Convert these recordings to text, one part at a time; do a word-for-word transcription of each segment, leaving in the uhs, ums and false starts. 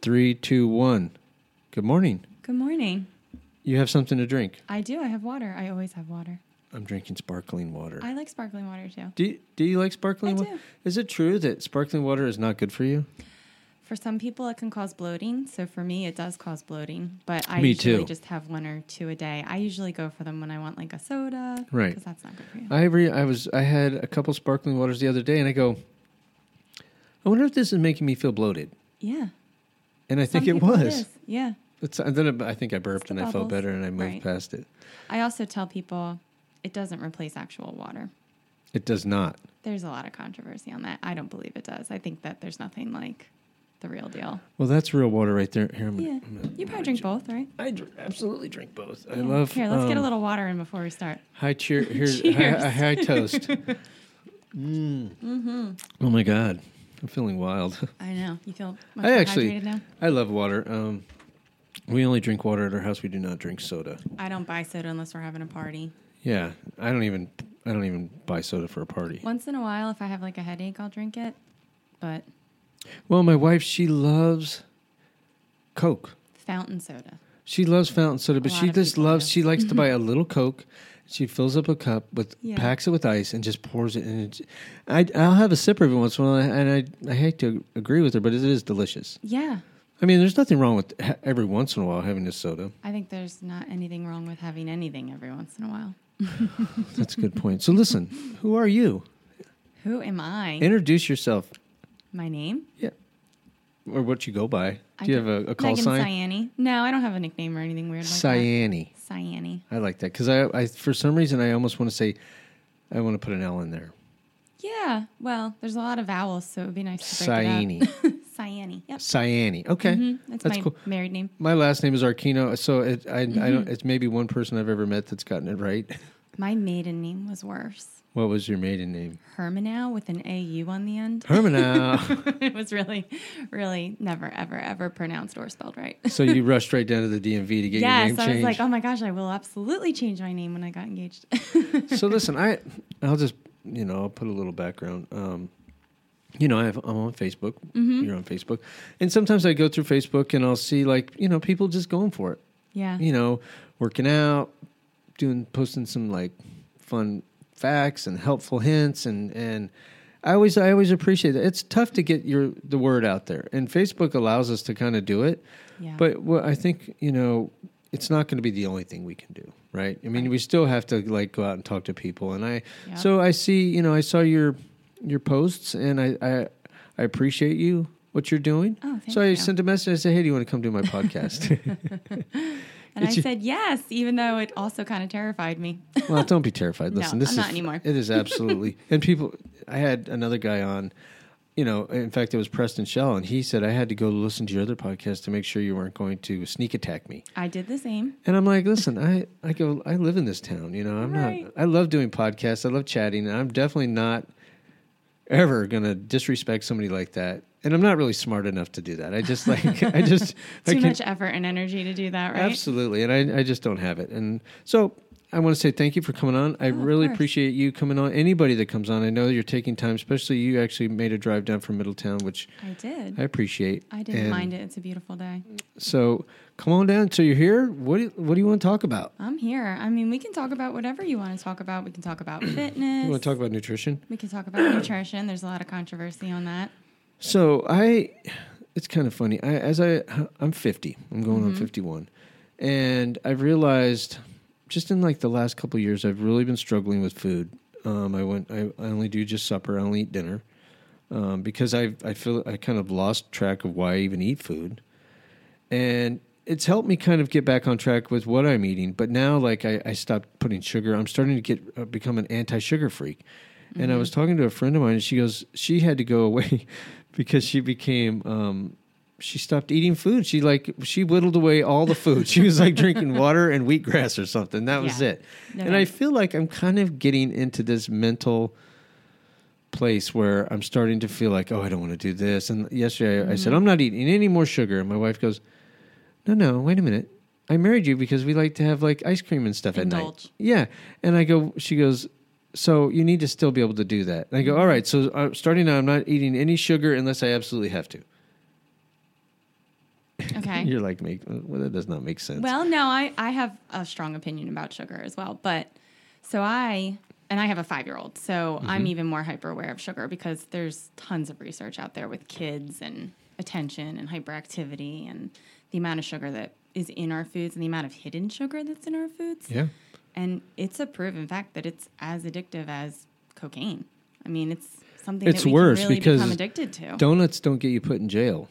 Three, two, one. Good morning. Good morning. You have something to drink? I do. I have water. I always have water. I'm drinking sparkling water. I like sparkling water too. Do you, do you like sparkling I water? do. Is it true that sparkling water is not good for you? For some people, it can cause bloating. So for me, it does cause bloating. But I Me usually too. just have one or two a day. I usually go for them when I want like a soda. Right. Because that's not good for you. I re- I was I had a couple sparkling waters the other day, and I go, I wonder if this is making me feel bloated. Yeah. And I think Some it people was. is. Yeah. It's, and then I think I burped It's the and I felt bubbles. better, and I moved Right. past it. I also tell people it doesn't replace actual water. It does not. There's a lot of controversy on that. I don't believe it does. I think that there's nothing like the real deal. Well, that's real water right there. Here, I'm Yeah. gonna, I'm gonna- You probably drink both, right? I dr- absolutely drink both. I Yeah. love. Here, let's get a um, little water in before we start. High cheer. Here's Cheers. High, a high toast. mm. Mm-hmm. Oh my God, I'm feeling wild. I know. You feel much I more actually, hydrated now? I love water. Um, we only drink water at our house. We do not drink soda. I don't buy soda unless we're having a party. Yeah, I don't even. I don't even buy soda for a party. Once in a while, if I have like a headache, I'll drink it. But Well, my wife, she loves Coke. fountain soda. She loves fountain soda, but A lot she of just people loves. do. She likes to buy a little Coke. She fills up a cup with, Yeah. packs it with ice, and just pours it in. It, I, I'll have a sip every once in a while, and I, I hate to agree with her, but it is delicious. Yeah. I mean, there's nothing wrong with ha- every once in a while having a soda. I think there's not anything wrong with having anything every once in a while. That's a good point. So listen, who are you? Who am I? Introduce yourself. My name? Yeah. Or what you go by. I Do you go- have a, a call Megan sign? Cyane. No, I don't have a nickname or anything weird like Cyane. that. Cyane. I like that because I, I, for some reason, I almost want to say, I want to put an L in there. Yeah. Well, there's a lot of vowels, so it would be nice to break Cyane. it up. Cyane. Yep. Cyane. Okay. Mhm. That's, That's my cool. married name. My last name is Arquino, so it, I, Mm-hmm. I don't. It's maybe one person I've ever met that's gotten it right. My maiden name was worse. What was your maiden name? Hermanow with an A U on the end. Hermanow. It was really, really never, ever, ever pronounced or spelled right. So you rushed right down to the D M V to get your Yes, name I changed. was like, oh my gosh, I will absolutely change my name when I got engaged. So listen, I, I'll just, you know, I'll put a little background. Um, you know, I have, I'm on Facebook. Mm-hmm. You're on Facebook, and sometimes I go through Facebook and I'll see like, you know, people just going for it. Yeah. You know, working out, doing, posting some like fun facts and helpful hints, and and I always I always appreciate it. It's tough to get your the word out there, and Facebook allows us to kind of do it. Yeah. But what I think, you know, it's not going to be the only thing we can do, right? I mean, Right. we still have to like go out and talk to people, and I Yeah. so I see, you know, I saw your your posts, and I I, I appreciate you what you're doing. Oh, thank so I you. sent a message. I said, hey, do you want to come do my podcast? And I It's your- said yes, even though it also kind of terrified me. Well, don't be terrified. No, Listen, this I'm is not anymore. It is absolutely. And people, I had another guy on. You know, in fact, it was Preston Shell, and he said I had to go listen to your other podcast to make sure you weren't going to sneak attack me. I did the same. And I'm like, listen, I, I go, I live in this town. You know, I'm Right. not. I love doing podcasts. I love chatting, and I'm definitely not ever gonna disrespect somebody like that. And I'm not really smart enough to do that. I just like, I just I Too can- much effort and energy to do that, right? Absolutely, and I, I just don't have it. And so I want to say thank you for coming on. I Oh, of really course. appreciate you coming on. Anybody that comes on, I know you're taking time, especially you actually made a drive down from Middletown, which I did. I appreciate. I didn't And mind it. It's a beautiful day. So come on down. So you're here. What do you, what do you want to talk about? I'm here. I mean, we can talk about whatever you want to talk about. We can talk about fitness. You want to talk about nutrition? We can talk about nutrition. There's a lot of controversy on that. So I, it's kind of funny. I, as I, I'm fifty. I'm going on fifty-one, and I've realized just in like the last couple of years, I've really been struggling with food. Um, I went. I, I only do just supper. I only eat dinner um, because I I feel I kind of lost track of why I even eat food, and it's helped me kind of get back on track with what I'm eating. But now, like I, I stopped putting sugar. I'm starting to get uh, become an anti-sugar freak. And I was talking to a friend of mine, and she goes, she had to go away because she became, um, she stopped eating food. She like, she whittled away all the food. She was like drinking water and wheatgrass or something. That was Yeah. it. No and I way. feel like I'm kind of getting into this mental place where I'm starting to feel like, oh, I don't want to do this. And yesterday I, I said, I'm not eating any more sugar. And my wife goes, no, no, wait a minute. I married you because we like to have like ice cream and stuff at night. Indulge. Yeah. And I go, she goes, so you need to still be able to do that. And I go, all right, so uh, starting now, I'm not eating any sugar unless I absolutely have to. Okay. You're like, make well, that does not make sense. Well, no, I, I have a strong opinion about sugar as well. But so I, and I have a five-year-old, so mm-hmm. I'm even more hyper aware of sugar because there's tons of research out there with kids and attention and hyperactivity and the amount of sugar that is in our foods and the amount of hidden sugar that's in our foods. Yeah. And it's a proven fact that it's as addictive as cocaine. I mean, it's something it's that we worse can really because become addicted to. Donuts don't get you put in jail.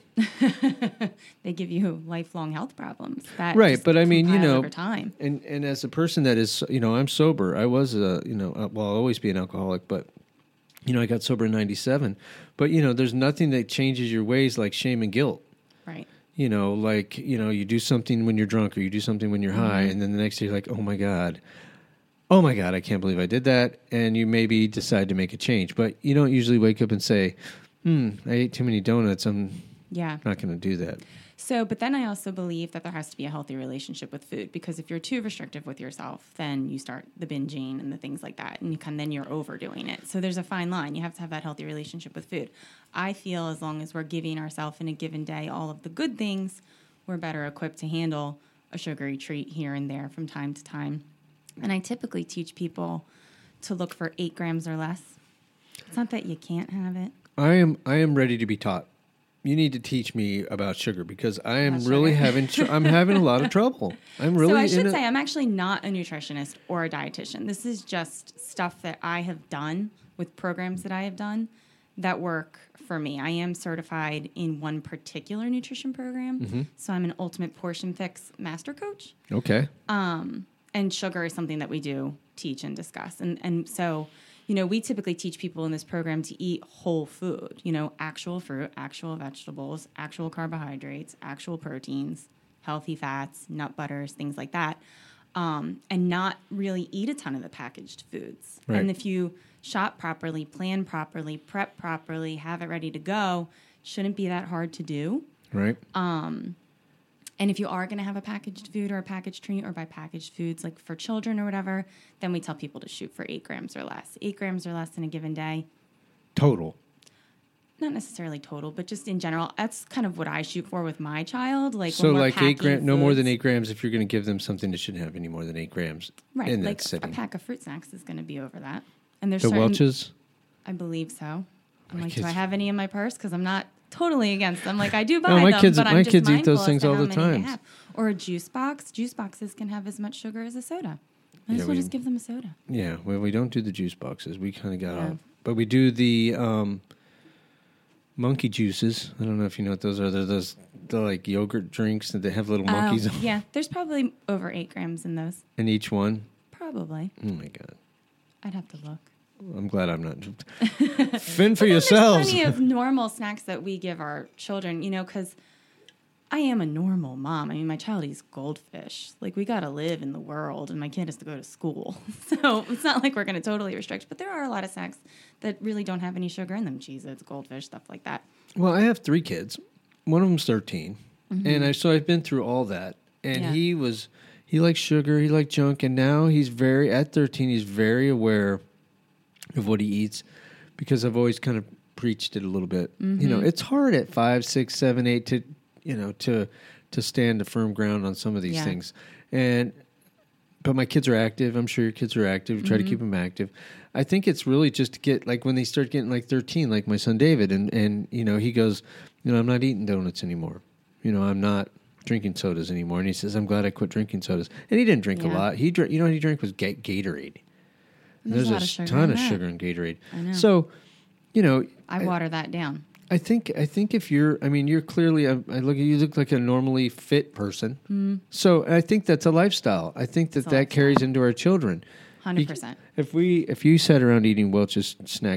They give you lifelong health problems. That right, but I mean, you know, over time. and and as a person that is, you know, I'm sober. I was a, you know, uh, well, I'll always be an alcoholic, but you know, I got sober in ninety-seven. But you know, there's nothing that changes your ways like shame and guilt. Right. You know, like, you know, you do something when you're drunk or you do something when you're mm-hmm. high, and then the next day you're like, oh my God. Oh my God, I can't believe I did that. And you maybe decide to make a change. But you don't usually wake up and say, hmm, I ate too many donuts. I'm yeah. not going to do that. So, but then I also believe that there has to be a healthy relationship with food, because if you're too restrictive with yourself, then you start the binging and the things like that. And you can, then you're overdoing it. So there's a fine line. You have to have that healthy relationship with food. I feel as long as we're giving ourselves in a given day all of the good things, we're better equipped to handle a sugary treat here and there from time to time. And I typically teach people to look for eight grams or less. It's not that you can't have it. I am I am ready to be taught. You need to teach me about sugar because I am About really sugar. having tr- I'm having a lot of trouble. I'm really So I should in a- say I'm actually not a nutritionist or a dietitian. This is just stuff that I have done with programs that I have done that work for me. I am certified in one particular nutrition program. Mm-hmm. So I'm an Ultimate Portion Fix master coach. Okay. Um, and sugar is something that we do teach and discuss. And and so, you know, we typically teach people in this program to eat whole food, you know, actual fruit, actual vegetables, actual carbohydrates, actual proteins, healthy fats, nut butters, things like that, um, and not really eat a ton of the packaged foods. Right. And if you shop properly, plan properly, prep properly, have it ready to go, shouldn't be that hard to do. Right. Um, and if you are going to have a packaged food or a packaged treat, or buy packaged foods like for children or whatever, then we tell people to shoot for eight grams or less. Eight grams or less in a given day. Total. Not necessarily total, but just in general. That's kind of what I shoot for with my child. Like so when we're like eight packing grams, no more than foods. eight grams if you're going to give them something that shouldn't have any more than eight grams Right. in that Like setting. a pack of fruit snacks is going to be over that. And there's The certain, Welch's? I believe so. I'm My like, kids- do I have any in my purse? Because I'm not totally against them. Like I do buy No, my them, kids- but I'm my just kids eat those mindful as things to all how the many they time. have. Or a juice box. Juice boxes can have as much sugar as a soda. Might Yeah, as well we- just give them a soda. Yeah, well, we don't do the juice boxes. We kind of got Yeah. off. But we do the um, monkey juices. I don't know if you know what those are. They're those the like yogurt drinks that they have little monkeys Oh, yeah, there's probably over eight grams in those. in each one. Probably. Oh, my God. I'd have to look. I'm glad I'm not. Fend for But then yourselves. There's plenty of normal snacks that we give our children, you know, because I am a normal mom. I mean, my child eats goldfish. Like, we got to live in the world, and my kid has to go to school. So it's not like we're going to totally restrict. But there are a lot of snacks that really don't have any sugar in them. Cheez-Its, goldfish, stuff like that. Well, I have three kids. One of them's thirteen. Mm-hmm. And I so I've been through all that. And Yeah. he was, he liked sugar, he liked junk. And now he's very, at thirteen, he's very aware of what he eats because I've always kind of preached it a little bit. Mm-hmm. You know, it's hard at five, six, seven, eight to, you know, to to stand a firm ground on some of these Yeah. things. And but my kids are active. I'm sure your kids are active. Try Mm-hmm. to keep them active. I think it's really just to get like when they start getting like thirteen, like my son David, and and you know he goes, you know, I'm not eating donuts anymore. You know, I'm not drinking sodas anymore. And he says, I'm glad I quit drinking sodas. And he didn't drink a Yeah. lot. He drank, you know, what he drank was Ga- Gatorade. And There's there's a a, lot of sugar ton in of that. sugar in Gatorade. I know. So, you know, I water that down. I think I think if you're, I mean, you're clearly, I, I look at you look like a normally fit person. Mm. So I think that's a lifestyle. I think that It's a that lifestyle. carries into our children. one hundred percent. If we, if you sat around eating Welch's snack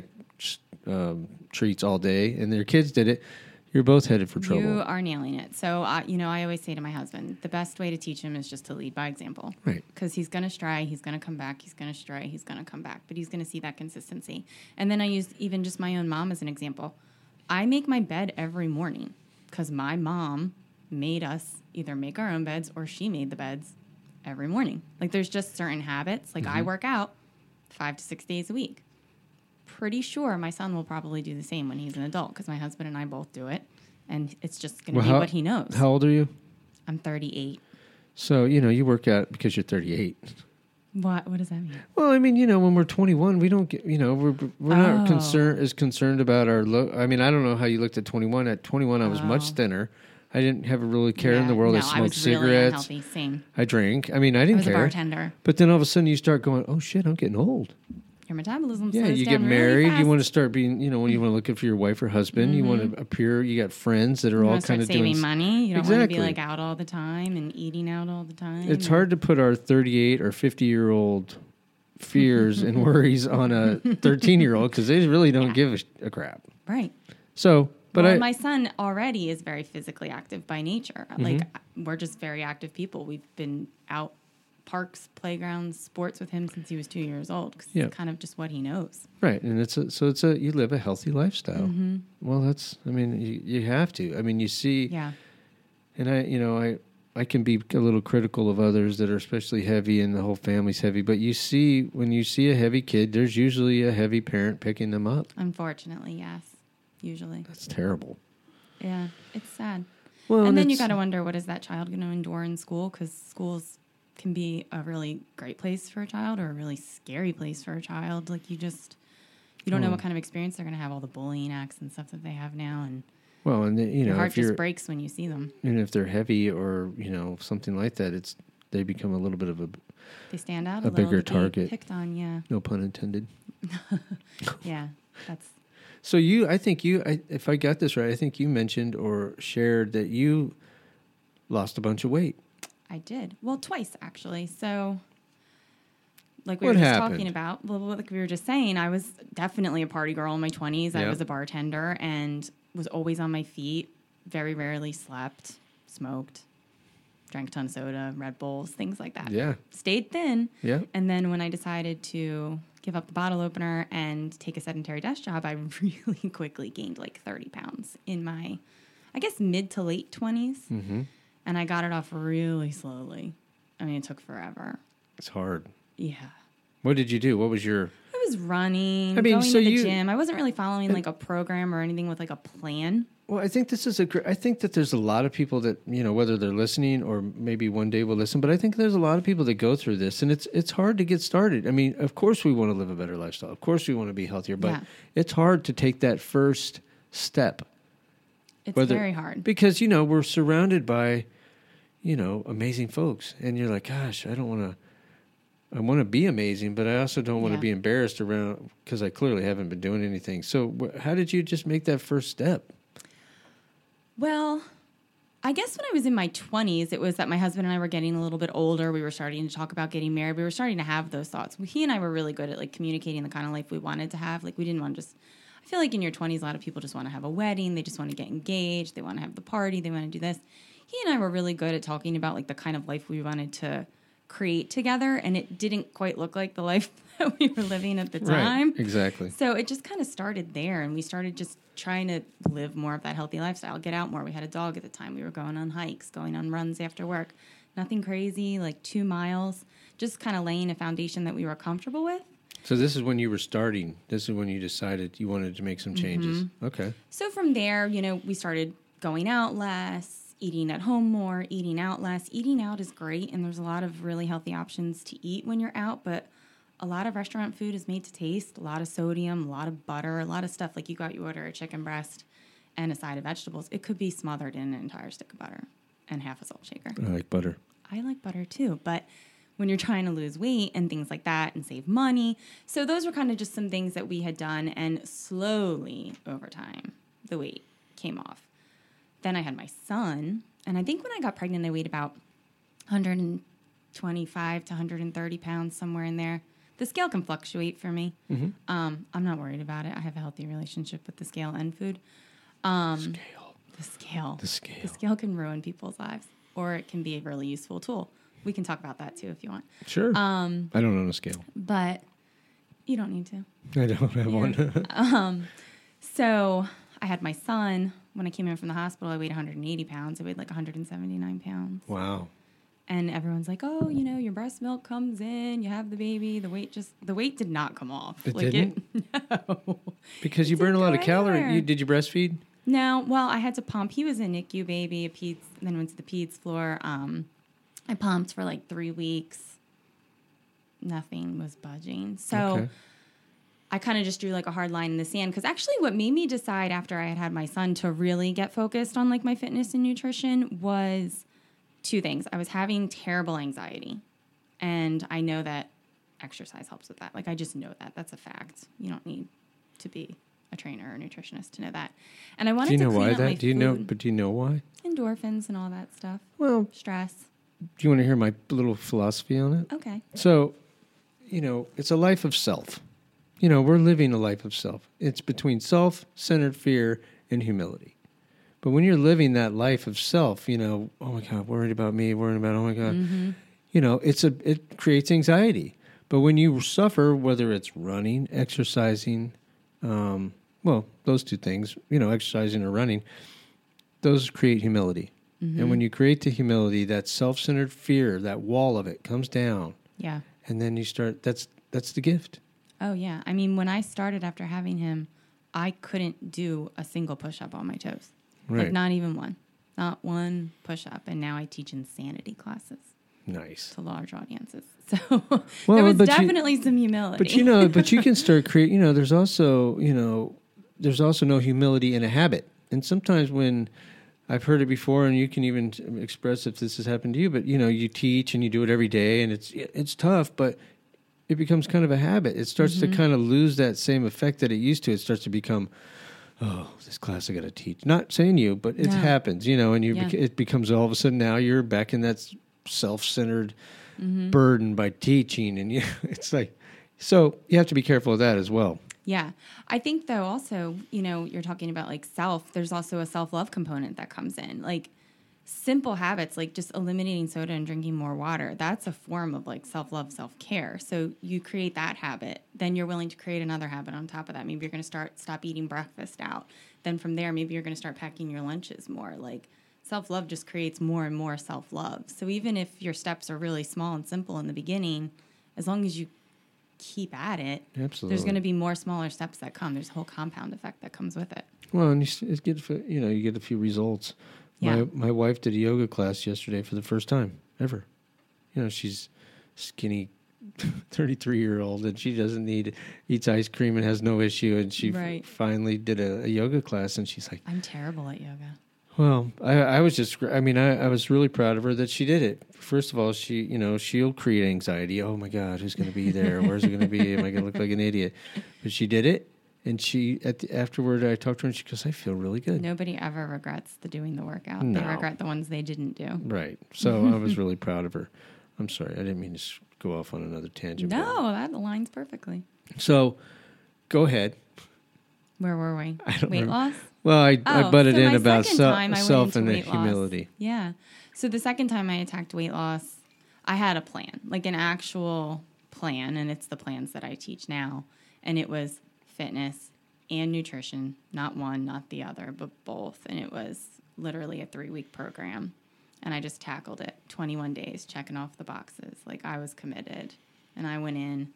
um, treats all day, and their kids did it, you're both headed for trouble. You are nailing it. So, uh, you know, I always say to my husband, the best way to teach him is just to lead by example. Right. Because he's going to stray, he's going to come back, he's going to stray, he's going to come back. But he's going to see that consistency. And then I use even just my own mom as an example. I make my bed every morning because my mom made us either make our own beds or she made the beds every morning. Like there's just certain habits. Like Mm-hmm. I work out five to six days a week. Pretty sure my son will probably do the same when he's an adult because my husband and I both do it. And it's just going to Well, be how- what he knows. How old are you? I'm thirty-eight. So, you know, you work out because you're thirty-eight. What? What does that mean? Well, I mean, you know, when we're twenty-one, we don't get, you know, we're we're Oh. not concerned as concerned about our look. I mean, I don't know how you looked at twenty-one. At twenty-one, I was Oh. much thinner. I didn't have a really care in Yeah. the world. No, I smoked I was cigarettes. really unhealthy. Same. I drank. I mean, I I didn't was a care. bartender. But then all of a sudden, you start going, "Oh shit, I'm getting old." Your metabolism Yeah, slows you down get really married. fast. You want to start being, you know, when you want to look for your wife or husband, you want to appear. You got friends that are You all want to kind start of saving doing. money. You don't want to Exactly. be like out all the time and eating out all the time. It's and- hard to put our thirty-eight or fifty-year-old fears and worries on a thirteen-year-old because they really don't Yeah. give a, sh- a crap. Right. So, but well, I, my son already is very physically active by nature. Mm-hmm. Like we're just very active people. We've been out parks, playgrounds, sports with him since he was two years old because Yeah. it's kind of just what he knows. right, and it's a, so it's a you live a healthy lifestyle. Mm-hmm. Well, that's I mean you, you have to. I mean you see, Yeah. and I you know I I can be a little critical of others that are especially heavy and the whole family's heavy, but you see when you see a heavy kid, there's usually a heavy parent picking them up. Unfortunately, yes. Usually. That's terrible. Yeah. It's sad. Well, and then you it's- got to wonder, what is that child going to endure in school? Because schools can be a really great place for a child or a really scary place for a child. Like you just, you don't know Oh. what kind of experience they're going to have, all the bullying acts and stuff that they have now. And well, and then, you your know heart if you're just breaks when you see them. and if they're heavy or you know something like that, it's they become a little bit of a They stand out A a, little. bigger to be target. Picked on, yeah. no pun intended. Yeah. That's, So you, I think you, I, if I got this right, I think you mentioned or shared that you lost a bunch of weight. I did. Well, twice actually. So, like we What were just happened? talking about, well, like we were just saying, I was definitely a party girl in my twenties. I Yeah. was a bartender and was always on my feet. Very rarely slept, smoked, drank a ton of soda, Red Bulls, things like that. Yeah, Stayed thin. yeah. And then when I decided to give up the bottle opener and take a sedentary desk job, I really quickly gained like thirty pounds in my, I guess, mid to late twenties. Mm-hmm. And I got it off really slowly. I mean, it took forever. It's hard. Yeah. What did you do? What was your? I was running, I mean, going so to the you- gym. I wasn't really following like a program or anything with like a plan. Well, I think this is a. gr- I think that there's a lot of people that you know whether they're listening or maybe one day will listen. But I think there's a lot of people that go through this, and it's it's hard to get started. I mean, of course we want to live a better lifestyle. Of course we want to be healthier, but Yeah. it's hard to take that first step. It's Whether- very hard. Because, you know, we're surrounded by, you know, amazing folks. And you're like, gosh, I don't want to, I want to be amazing, but I also don't want to Yeah. be embarrassed around because I clearly haven't been doing anything. So wh- how did you just make that first step? Well, I guess when I was in my twenties, it was that my husband and I were getting a little bit older. We were starting to talk about getting married. We were starting to have those thoughts. He and I were really good at like communicating the kind of life we wanted to have. Like we didn't want to just, I feel like in your twenties, a lot of people just want to have a wedding. They just want to get engaged. They want to have the party. They want to do this. He and I were really good at talking about like the kind of life we wanted to create together. And it didn't quite look like the life that we were living at the time. Right, exactly. So it just kind of started there, and we started just trying to live more of that healthy lifestyle, get out more. We had a dog at the time. We were going on hikes, going on runs after work. Nothing crazy, like two miles, just kind of laying a foundation that we were comfortable with. So this is when you were starting. This is when you decided you wanted to make some changes. Mm-hmm. Okay. So from there, you know, we started going out less, eating at home more, eating out less. Eating out is great, and there's a lot of really healthy options to eat when you're out, but a lot of restaurant food is made to taste, a lot of sodium, a lot of butter, a lot of stuff. Like you got, you order a chicken breast and a side of vegetables. It could be smothered in an entire stick of butter and half a salt shaker. I like butter. I like butter too, but when you're trying to lose weight and things like that and save money. So those were kind of just some things that we had done, and slowly over time, the weight came off. Then I had my son, and I think when I got pregnant, I weighed about one twenty-five to one hundred thirty pounds, somewhere in there. The scale can fluctuate for me. Mm-hmm. Um, I'm not worried about it. I have a healthy relationship with the scale and food. Um, Scale. The scale. The scale. The scale can ruin people's lives, or it can be a really useful tool. We can talk about that too if you want. Sure. Um, I don't own a scale. but you don't need to. I don't have one. um, so I had my son. When I came in from the hospital, I weighed one hundred eighty pounds. I weighed like one hundred seventy-nine pounds. Wow. And everyone's like, "Oh, you know, your breast milk comes in, you have the baby." The weight just the weight did not come off. It like didn't? It, no. Because you It's burn a lot of incorrect. calories. You, did you breastfeed? No, well, I had to pump. He was a N I C U baby, a peds, then went to the peds floor. Um, I pumped for like three weeks. Nothing was budging. So Okay. I kind of just drew like a hard line in the sand. Because actually what made me decide after I had had my son to really get focused on like my fitness and nutrition was two things. I was having terrible anxiety. And I know that exercise helps with that. Like, I just know that. That's a fact. You don't need to be a trainer or a nutritionist to know that. And I wanted Do you know to clean why up my that? Do you food. know? But do you know why? Endorphins and all that stuff. Well, Stress. do you want to hear my little philosophy on it? Okay. So, you know, it's a life of self. You know, we're living a life of self. It's between self-centered fear and humility. But when you're living that life of self, you know, oh my God, worried about me, worried about, oh my God, Mm-hmm. you know, it's a it creates anxiety. But when you suffer, whether it's running, exercising, um, well, those two things, you know, exercising or running, those create humility. Mm-hmm. And when you create the humility, that self-centered fear, that wall of it comes down. Yeah. And then you start, that's that's the gift. Oh, yeah. I mean, when I started after having him, I couldn't do a single push-up on my toes. Right. Like, not even one. Not one push-up. And now I teach insanity classes Nice. to large audiences. So Well, there was but you- definitely some humility. But you know, but you can start create. You know, there's also you know, there's also no humility in a habit. And sometimes when I've heard it before, and you can even express if this has happened to you. But you know, you teach and you do it every day, and it's it's tough, but it becomes kind of a habit. It starts Mm-hmm. to kind of lose that same effect that it used to. It starts to become, oh, this class I got to teach. Not saying you, but it No. happens. You know, and you Yeah. bec- it becomes all of a sudden now you're back in that self-centered Mm-hmm. burden by teaching, and you, it's like, so you have to be careful of that as well. Yeah. I think, though, also, you know, you're talking about like self, there's also a self-love component that comes in. Like simple habits, like just eliminating soda and drinking more water, that's a form of like self-love, self-care. So you create that habit, then you're willing to create another habit on top of that. Maybe you're going to start, stop eating breakfast out. Then from there, maybe you're going to start packing your lunches more. Like self-love just creates more and more self-love. So even if your steps are really small and simple in the beginning, as long as you keep at it, Absolutely. there's going to be more smaller steps that come. There's a whole compound effect that comes with it. Well, and you, s- it get, you know, you get a few results. Yeah. My my wife did a yoga class yesterday for the first time ever. You know, she's skinny, thirty-three year old, and she doesn't need eats ice cream and has no issue. And she f- Right. finally did a, a yoga class, and she's like, I'm terrible at yoga. well, I, I was just, I mean, I, I was really proud of her that she did it. First of all, she, you know, she'll create anxiety. Oh my God, who's going to be there? Where's it going to be? Am I going to look like an idiot? But she did it. And she, at the, afterward, I talked to her and she goes, I feel really good. Nobody ever regrets the doing the workout. No. They regret the ones they didn't do. Right. So I was really proud of her. I'm sorry. I didn't mean to s- go off on another tangent. but- No, that aligns perfectly. So go ahead. Where were we? I don't Weight remember. loss? Well, I, I Oh, butted so in my about second se- time I went self into and the weight loss. humility. Yeah. So the second time I attacked weight loss, I had a plan, like an actual plan, and it's the plans that I teach now. And it was fitness and nutrition, not one, not the other, but both. And it was literally a three-week program. And I just tackled it, twenty-one days, checking off the boxes. Like I was committed. And I went in.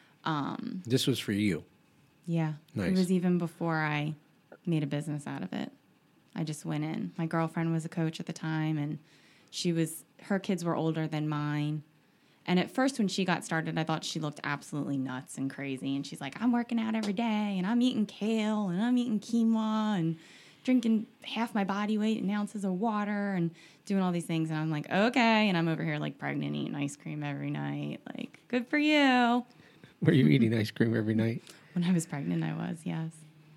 Um, This was for you. yeah. Nice. It was even before I made a business out of it. I just went in. My girlfriend was a coach at the time, and she was, her kids were older than mine. And at first, when she got started, I thought she looked absolutely nuts and crazy. And she's like, I'm working out every day, and I'm eating kale, and I'm eating quinoa, and drinking half my body weight in ounces of water, and doing all these things. And I'm like, okay. And I'm over here like pregnant, eating ice cream every night. Like, good for you. Were you eating ice cream every night? When I was pregnant, I was, yes.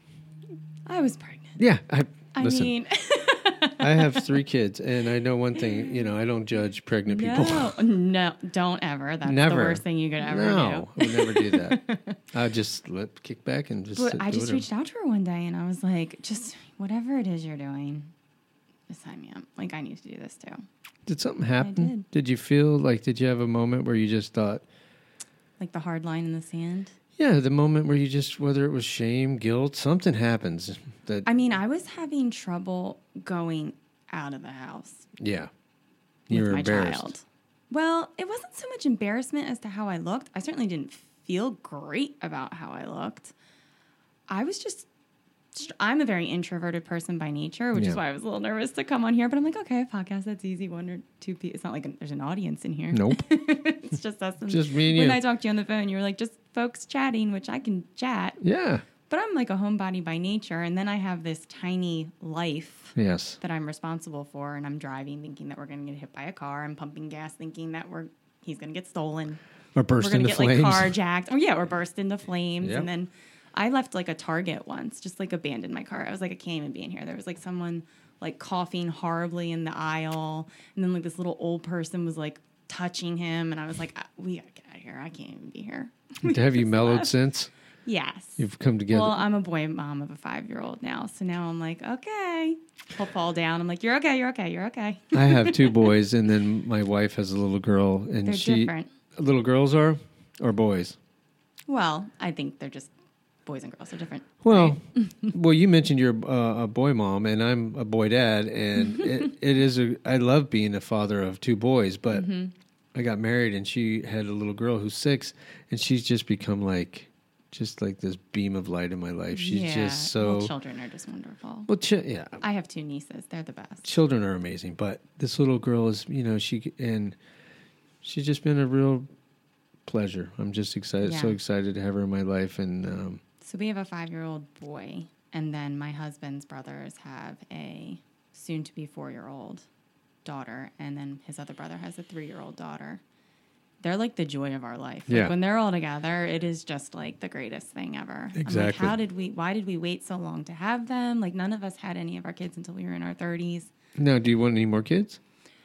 I was pregnant. Yeah. I, I listen, mean, I have three kids, and I know one thing. You know, I don't judge pregnant people. no, no, don't ever. That's Never. the worst thing you could ever no, do. I would never do that. I just let kick back and just. But sit- I do just whatever. reached out to her one day, and I was like, just whatever it is you're doing, just sign me up. Like, I need to do this too. Did something happen? did. you feel like? Did you have a moment where you just thought? Like the hard line in the sand. Yeah, the moment where you just, whether it was shame, guilt, something happens that. I mean, I was having trouble going out of the house yeah, you with were my embarrassed. child. Well, it wasn't so much embarrassment as to how I looked. I certainly didn't feel great about how I looked. I was just str- I'm a very introverted person by nature, which Yeah. is why I was a little nervous to come on here. But I'm like, okay, podcast, that's easy. One or two people. It's not like an, there's an audience in here. Nope. It's just us. And Just me and when you. I talked to you on the phone, you were like, just folks chatting, which I can chat. Yeah. But I'm like a homebody by nature. And then I have this tiny life Yes. that I'm responsible for. And I'm driving thinking that we're going to get hit by a car. I'm pumping gas thinking that we're he's going to get stolen. Or burst We're going to into get flames. like carjacked. Oh, yeah, or burst into flames. Yep. And then I left like a Target once, just like abandoned my car. I was like, I can't even be in here. There was like someone like coughing horribly in the aisle. And then like this little old person was like touching him. And I was like, "Ah, we got to get out of here. I can't even be here. Have you just mellowed left. since? Yes. You've come together. Well, I'm a boy mom of a five-year-old now. So now I'm like, okay. He'll fall down. I'm like, you're okay, you're okay, you're okay. I have two boys, and then my wife has a little girl, and They're she different. little girls are or boys. Well, I think they're just boys and girls are different. Well, well, you mentioned you're uh, a boy mom, and I'm a boy dad, and it, it is a. I love being a father of two boys, but Mm-hmm. I got married, and she had a little girl who's six, and she's just become like, just like this beam of light in my life. She's yeah. just so. Well, children are just wonderful. Well, chi- yeah, I have two nieces. They're the best. children are amazing, but this little girl is, you know, she and she's just been a real pleasure. I'm just excited, so Yeah. excited to have her in my life, and um, So we have a five-year-old boy, and then my husband's brothers have a soon-to-be four-year-old daughter, and then his other brother has a three-year-old daughter. They're like the joy of our life. Like Yeah. when they're all together, it is just like the greatest thing ever. I'm Exactly. like, how did we? Why did we wait so long to have them? Like none of us had any of our kids until we were in our thirties. now, do you want any more kids?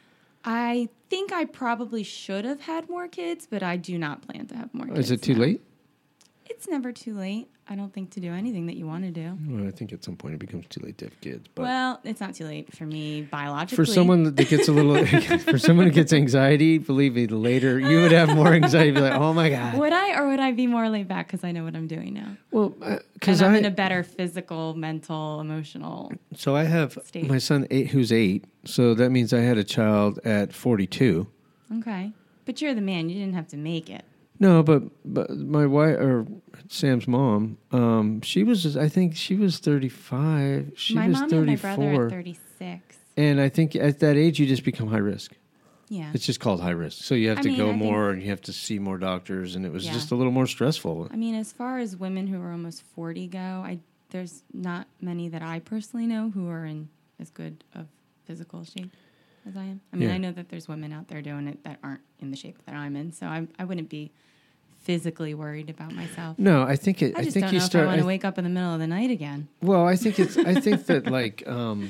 I think I probably should have had more kids, but I do not plan to have more kids. Is it too now. late? It's never too late, I don't think, to do anything that you want to do. Well, I think at some point it becomes too late to have kids. But Well, it's not too late for me biologically. for someone that gets a little, for someone who gets anxiety, believe me, the later you would have more anxiety. Be like, oh my god. Would I, or would I be more laid back because I know what I'm doing now? Well, because And I'm I in a better physical, mental, emotional. so I have state. my son eight, who's eight. So that means I had a child at forty-two. Okay, but you're the man. You didn't have to make it. No, but but my wife or Sam's mom, um, she was I think she was thirty-five. She my was mom and my brother thirty-four. at thirty-six. And I think at that age you just become high risk. Yeah. It's just called high risk. So you have I to mean, go I think- more and you have to see more doctors, and it was Yeah. just a little more stressful. I mean, as far as women who are almost forty go, I there's not many that I personally know who are in as good of physical shape as I am. I mean, Yeah. I know that there's women out there doing it that aren't in the shape that I'm in, so I I wouldn't be physically worried about myself. No, I think it. I I, just think don't you know start. if I want I to wake up in the middle of the night again. Well, I think it's. I think that like um,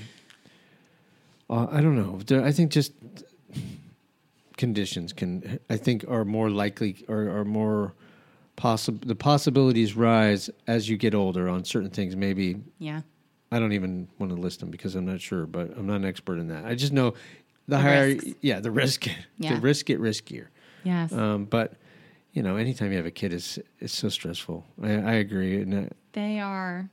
uh, I don't know. There, I think just conditions can. I think are more likely or are more possible. The possibilities rise as you get older on certain things. Maybe Yeah. I don't even want to list them because I'm not sure, but I'm not an expert in that. I just know the, The higher. risks. Yeah, the risk. Yeah. The risk get riskier. Yes. Um, but you know, anytime you have a kid, is it's so stressful. I, I agree. And uh, They are,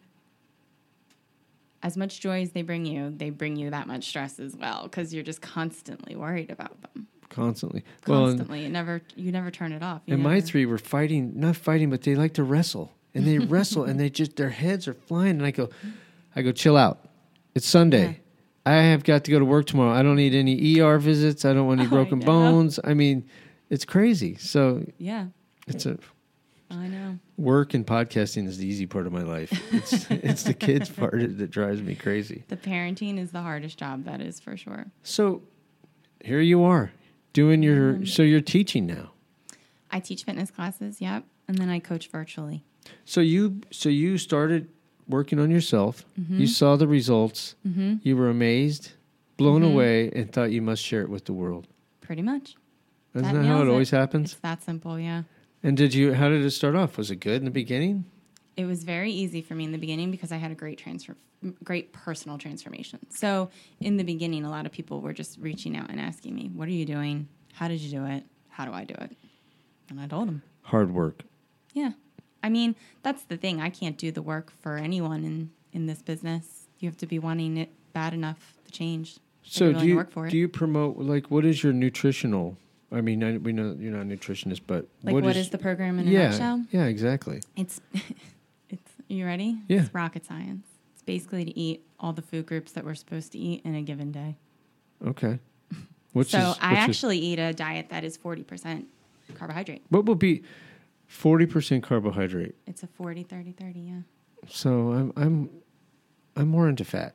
as much joy as they bring you, they bring you that much stress as well because you're just constantly worried about them. constantly. Well, and, Constantly. it never, you never turn it off. You and my never- three were fighting, not fighting, but they like to wrestle, and they wrestle, and they just their heads are flying. And I go, I go, chill out. It's Sunday. Yeah. I have got to go to work tomorrow. I don't need any E R visits. I don't want any Oh, I broken know. bones. I mean, it's crazy. So Yeah, it's a I know. work and podcasting is the easy part of my life. It's it's the kids part that drives me crazy. The parenting is the hardest job, that is for sure. So here you are doing your. Um, so you're teaching now. I teach fitness classes, yep, and then I coach virtually. So you so you started working on yourself. Mm-hmm. You saw the results. Mm-hmm. You were amazed, blown Mhm. away, and thought you must share it with the world. Pretty much. Isn't That that, how nails it always it. happens? It's that simple, yeah. And did you? How did it start off? Was it good in the beginning? It was very easy for me in the beginning because I had a great transfer, great personal transformation. So in the beginning, a lot of people were just reaching out and asking me, "What are you doing? How did you do it? How do I do it?" And I told them, Hard work. "Yeah." I mean, that's the thing. I can't do the work for anyone in, in this business. You have to be wanting it bad enough to change. So you're do willing to you work for it. do you promote like what is your nutritional? I mean, I, we know you're not a nutritionist, but Like, what is, the program in a yeah nutshell? yeah exactly. It's, it's. You ready? Yeah. It's rocket science. It's basically to eat all the food groups that we're supposed to eat in a given day. Okay. Which so is, I which actually is, eat a diet that is forty percent carbohydrate. what would be forty percent carbohydrate? It's a forty, thirty, thirty, yeah. So I'm I'm I'm more into fat.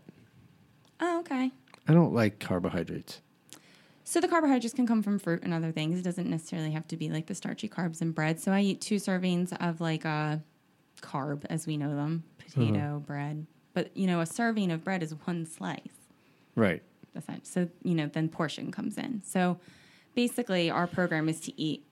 Oh, okay. I don't like carbohydrates. So the carbohydrates can come from fruit and other things. It doesn't necessarily have to be like the starchy carbs and bread. So I eat two servings of like a carb, as we know them, potato, Uh-huh. bread. But, you know, a serving of bread is one slice. Right. So, you know, then portion comes in. So basically our program is to eat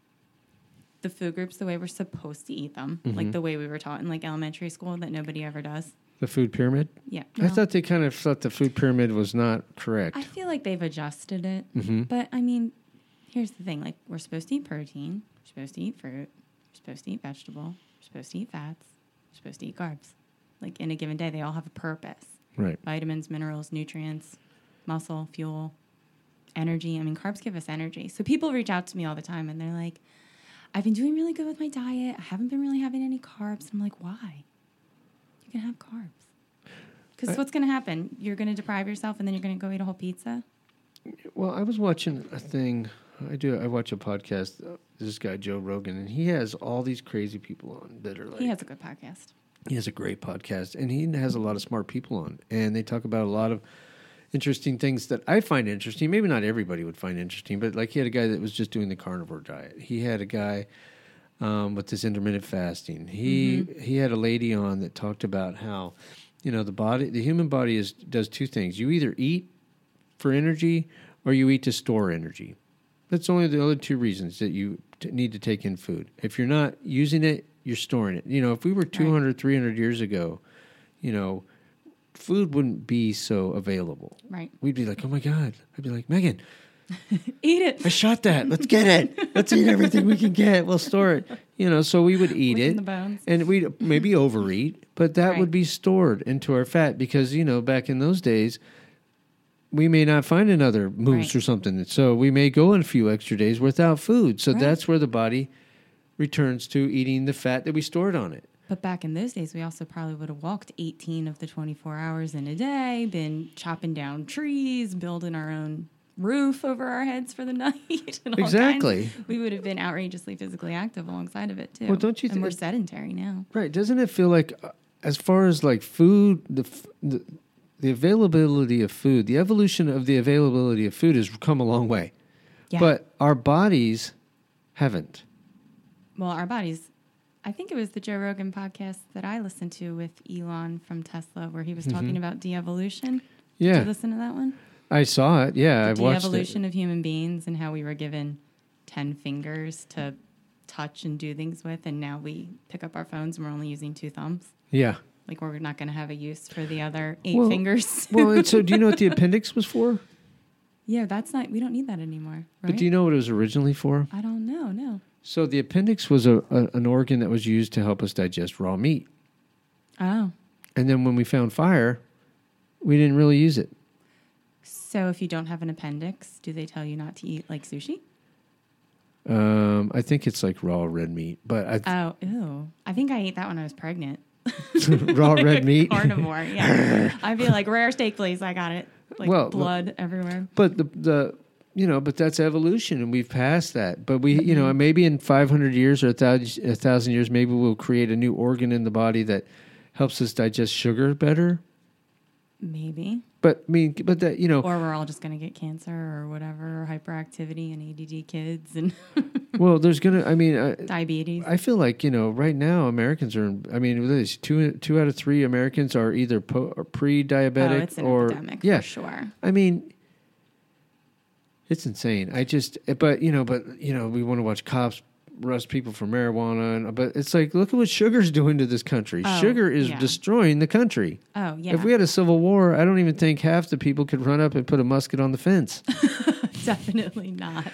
the food groups the way we're supposed to eat them, Mm-hmm. like the way we were taught in like elementary school that nobody ever does. The food pyramid? Yeah. I thought they kind of thought the food pyramid was not correct. I feel like they've adjusted it. Mm-hmm. But, I mean, here's the thing. Like, we're supposed to eat protein. We're supposed to eat fruit. We're supposed to eat vegetable. We're supposed to eat fats. We're supposed to eat carbs. Like, in a given day, they all have a purpose. Right. Vitamins, minerals, nutrients, muscle, fuel, energy. I mean, carbs give us energy. So people reach out to me all the time, and they're like, I've been doing really good with my diet. I haven't been really having any carbs. I'm like, why? You can have carbs. Because what's going to happen? You're going to deprive yourself, and then you're going to go eat a whole pizza? Well, I was watching a thing. I do. I watch a podcast. Uh, this guy Joe Rogan, and he has all these crazy people on that are like. He has a good podcast. He has a great podcast, and he has a lot of smart people on, and they talk about a lot of interesting things that I find interesting. Maybe not everybody would find interesting, but like he had a guy that was just doing the carnivore diet. He had a guy um, with this intermittent fasting. He mm-hmm. he had a lady on that talked about how, you know, the body, the human body is does two things. You either eat for energy or you eat to store energy. That's only the other two reasons that you t- need to take in food. If you're not using it, you're storing it. You know, if we were two hundred, right. three hundred years ago, you know, food wouldn't be so available. Right. We'd be like, oh my God. I'd be like, Megan, eat it. I shot that. Let's get it. Let's eat everything we can get. We'll store it. You know, so we would eat Licking it. The bones. And we'd maybe overeat, but that right. would be stored into our fat because, you know, back in those days, we may not find another moose right. or something. So we may go in a few extra days without food. So right. that's where the body returns to eating the fat that we stored on it. But back in those days, we also probably would have walked eighteen of the twenty-four hours in a day, been chopping down trees, building our own roof over our heads for the night. And all exactly. kinds. We would have been outrageously physically active alongside of it, too. Well, don't you and th- we're sedentary now. Right. Doesn't it feel like, uh, as far as like food, the, the the availability of food, the evolution of the availability of food has come a long way. Yeah. But our bodies haven't. Well, our bodies, I think it was the Joe Rogan podcast that I listened to with Elon from Tesla, where he was talking mm-hmm. about de-evolution. Yeah. Did you listen to that one? I saw it. Yeah, I've watched it. De-evolution of human beings and how we were given ten fingers to touch and do things with, and now we pick up our phones and we're only using two thumbs. Yeah. Like we're not going to have a use for the other eight well, fingers. well, and so do you know what the appendix was for? Yeah, that's not, we don't need that anymore, right? But do you know what it was originally for? I don't know, no. So the appendix was a, a an organ that was used to help us digest raw meat. Oh. And then when we found fire, we didn't really use it. So if you don't have an appendix, do they tell you not to eat like sushi? Um, I think it's like raw red meat, but I th- oh, ew! I think I ate that when I was pregnant. raw like red meat, carnivore. Yeah, I'd be like, rare steak, please. I got it. Like well, blood but, everywhere. But the the you know, but that's evolution, and we've passed that. But we, mm-hmm. you know, maybe in five hundred years or a thousand, a thousand years, maybe we'll create a new organ in the body that helps us digest sugar better. Maybe. But I mean, but that you know, or we're all just going to get cancer or whatever, or hyperactivity and A D D kids and. Well, there's gonna. I mean, uh, diabetes. I feel like you know, right now Americans are. I mean, this two two out of three Americans are either po- or pre-diabetic oh, it's an or epidemic yeah, for sure. I mean, it's insane. I just, but you know, but you know, we want to watch cops arrest people for marijuana, and, but it's like, look at what sugar's doing to this country. Oh, Sugar is yeah. destroying the country. Oh yeah. If we had a civil war, I don't even think half the people could run up and put a musket on the fence. Definitely not.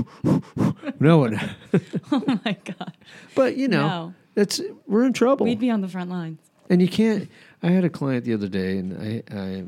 No one. Oh my God. But you know, no. that's we're in trouble. We'd be on the front lines. And you can't. I had a client the other day, and I, I,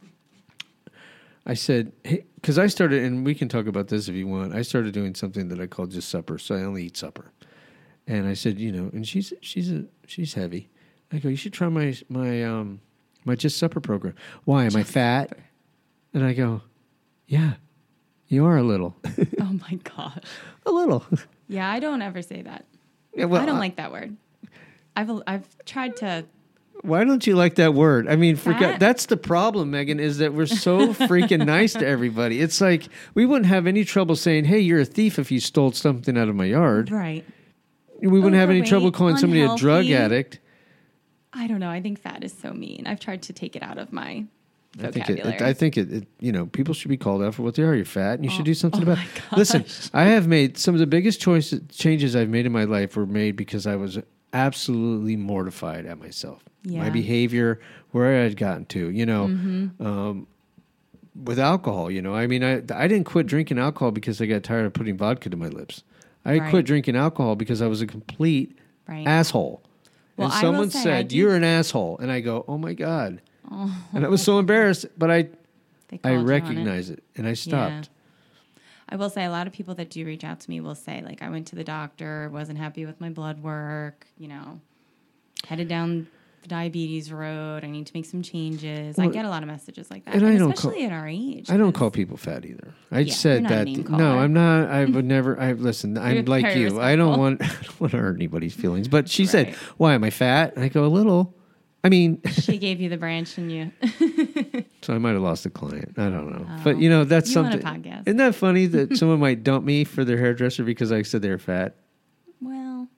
I said, hey, because I started, and we can talk about this if you want. I started doing something that I call just supper, so I only eat supper. And I said, you know, and she's she's a she's heavy. I go, you should try my my um My Just Supper program. Why? Am I fat? Supper. And I go, yeah, you are a little. Oh my gosh. A little. Yeah, I don't ever say that. Yeah, well, I don't I- like that word. I've I've tried to. Why don't you like that word? I mean, forget Fat? that's the problem, Megan, is that we're so freaking nice to everybody. It's like we wouldn't have any trouble saying, hey, you're a thief if you stole something out of my yard. Right. We wouldn't have any Overweight, trouble calling somebody a drug unhealthy. addict. I don't know. I think fat is so mean. I've tried to take it out of my I think it, vocabulary. it, I think it, it, you know, people should be called out for what they are. You're fat, and you should do something oh about my it. gosh. Listen, I have made some of the biggest choices, changes I've made in my life were made because I was absolutely mortified at myself, Yeah. my behavior, where I had gotten to. You know, Mm-hmm. um, with alcohol. You know, I mean, I I didn't quit drinking alcohol because I got tired of putting vodka to my lips. I Right. quit drinking alcohol because I was a complete Right. asshole. Well, and I will someone say I said, do- "You're an asshole," and I go, "Oh my god." Oh, And I was so embarrassed, but I they I called you on it. recognize it. and I stopped. Yeah. I will say a lot of people that do reach out to me will say, like, I went to the doctor, wasn't happy with my blood work, you know, headed down the diabetes road. I need to make some changes. I Well, get a lot of messages like that, and and, I don't especially call- at our age. I don't 'cause- call people fat either. I Yeah, said you're not a that. name No, caller. I'm not. I would never. I listen. I'm You're like very you. I don't respectful. want. I don't want to hurt anybody's feelings. But she said, Right. "Why am I fat?" And I go, "A little." I mean, She gave you the branch, and you. so I might have lost a client. I don't know. Oh. But you know, that's You want a something. podcast. Isn't that funny that someone might dump me for their hairdresser because I said they're fat? Well,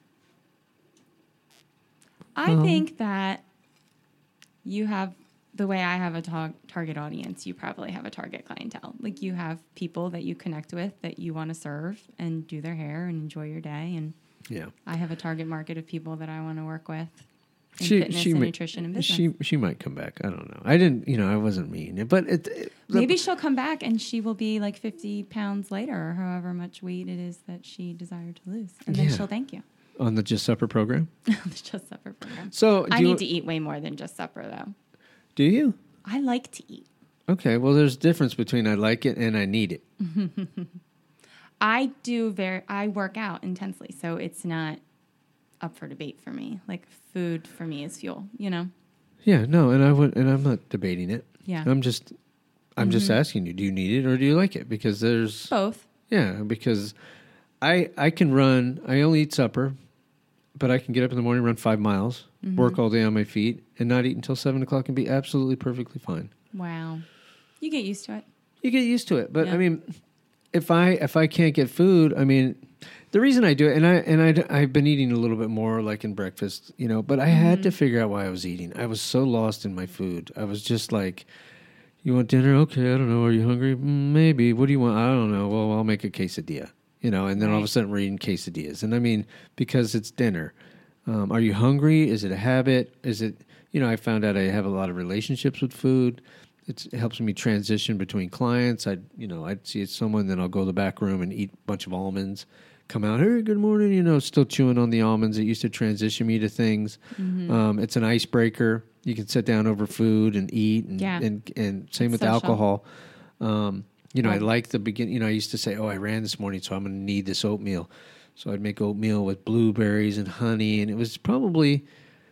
I Well. think that you have the way I have a tar- target audience, you probably have a target clientele. Like you have people that you connect with that you want to serve and do their hair and enjoy your day. And Yeah. I have a target market of people that I want to work with in She- fitness she and may- nutrition and business. She she might come back. I don't know. I didn't. You know, I wasn't mean. But it. it the- Maybe she'll come back and she will be like fifty pounds later or however much weight it is that she desired to lose. And then Yeah. she'll thank you. on the Just Supper program. The Just Supper program. So do I you, need to eat way more than just supper, though. do you? I like to eat. Okay. Well, there's a difference between I like it and I need it. I do very, I work out intensely, so it's not up for debate for me. Like food for me is fuel, you know? Yeah. No. And I would. And I'm not debating it. Yeah. I'm just. I'm just Mm-hmm. asking you. Do you need it or do you like it? Because there's. Both. Yeah. Because I I can run. I only eat supper, but I can get up in the morning, run five miles, Mm-hmm. work all day on my feet, and not eat until seven o'clock and be absolutely perfectly fine. Wow. You get used to it. You get used to it. But Yeah. I mean, if I if I can't get food, I mean, the reason I do it, and I and I I've been eating a little bit more like in breakfast, you know. But I had Mm-hmm. to figure out why I was eating. I was so lost in my food. I was just like, "You want dinner? Okay, I don't know. Are you hungry? Mm, maybe. What do you want? I don't know. Well, I'll make a quesadilla." You know, and then all of a Right. sudden we're eating quesadillas. And I mean, because it's dinner. Um, are you hungry? Is it a habit? Is it, you know, I found out I have a lot of relationships with food. It's, it helps me transition between clients. I'd, you know, I'd see someone, then I'll go to the back room and eat a bunch of almonds, come out, hey, good morning, you know, still chewing on the almonds. It used to transition me to things. Mm-hmm. Um, it's an icebreaker. You can sit down over food and eat and, Yeah. and, and same It's with social. alcohol. Um, you know, I Right. like the beginning. You know, I used to say, "Oh, I ran this morning, so I'm going to need this oatmeal." So I'd make oatmeal with blueberries and honey, and it was probably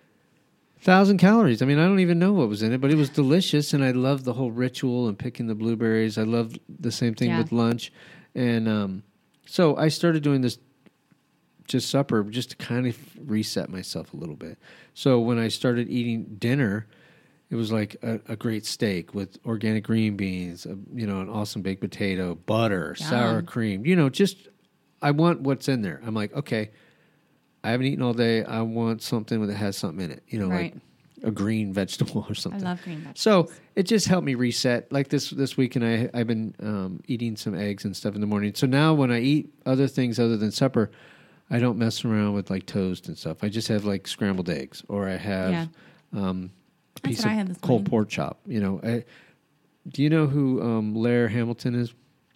a thousand calories. I mean, I don't even know what was in it, but it was delicious, and I loved the whole ritual and picking the blueberries. I loved the same thing Yeah. with lunch, and um, so I started doing this just supper just to kind of reset myself a little bit. So when I started eating dinner, it was like a, a great steak with organic green beans, a, you know, an awesome baked potato, butter, Yum. sour cream. You know, just I want what's in there. I'm like, okay, I haven't eaten all day. I want something that has something in it. You know, Right. like a green vegetable or I something. love green vegetables. So it just helped me reset. Like this this weekend, I I've been um, eating some eggs and stuff in the morning. So now when I eat other things other than supper, I don't mess around with like toast and stuff. I just have like scrambled eggs, or I have Yeah. um, a That's piece what I of had this cold morning. pork chop. You know, I, do you know who um, Lair Hamilton is?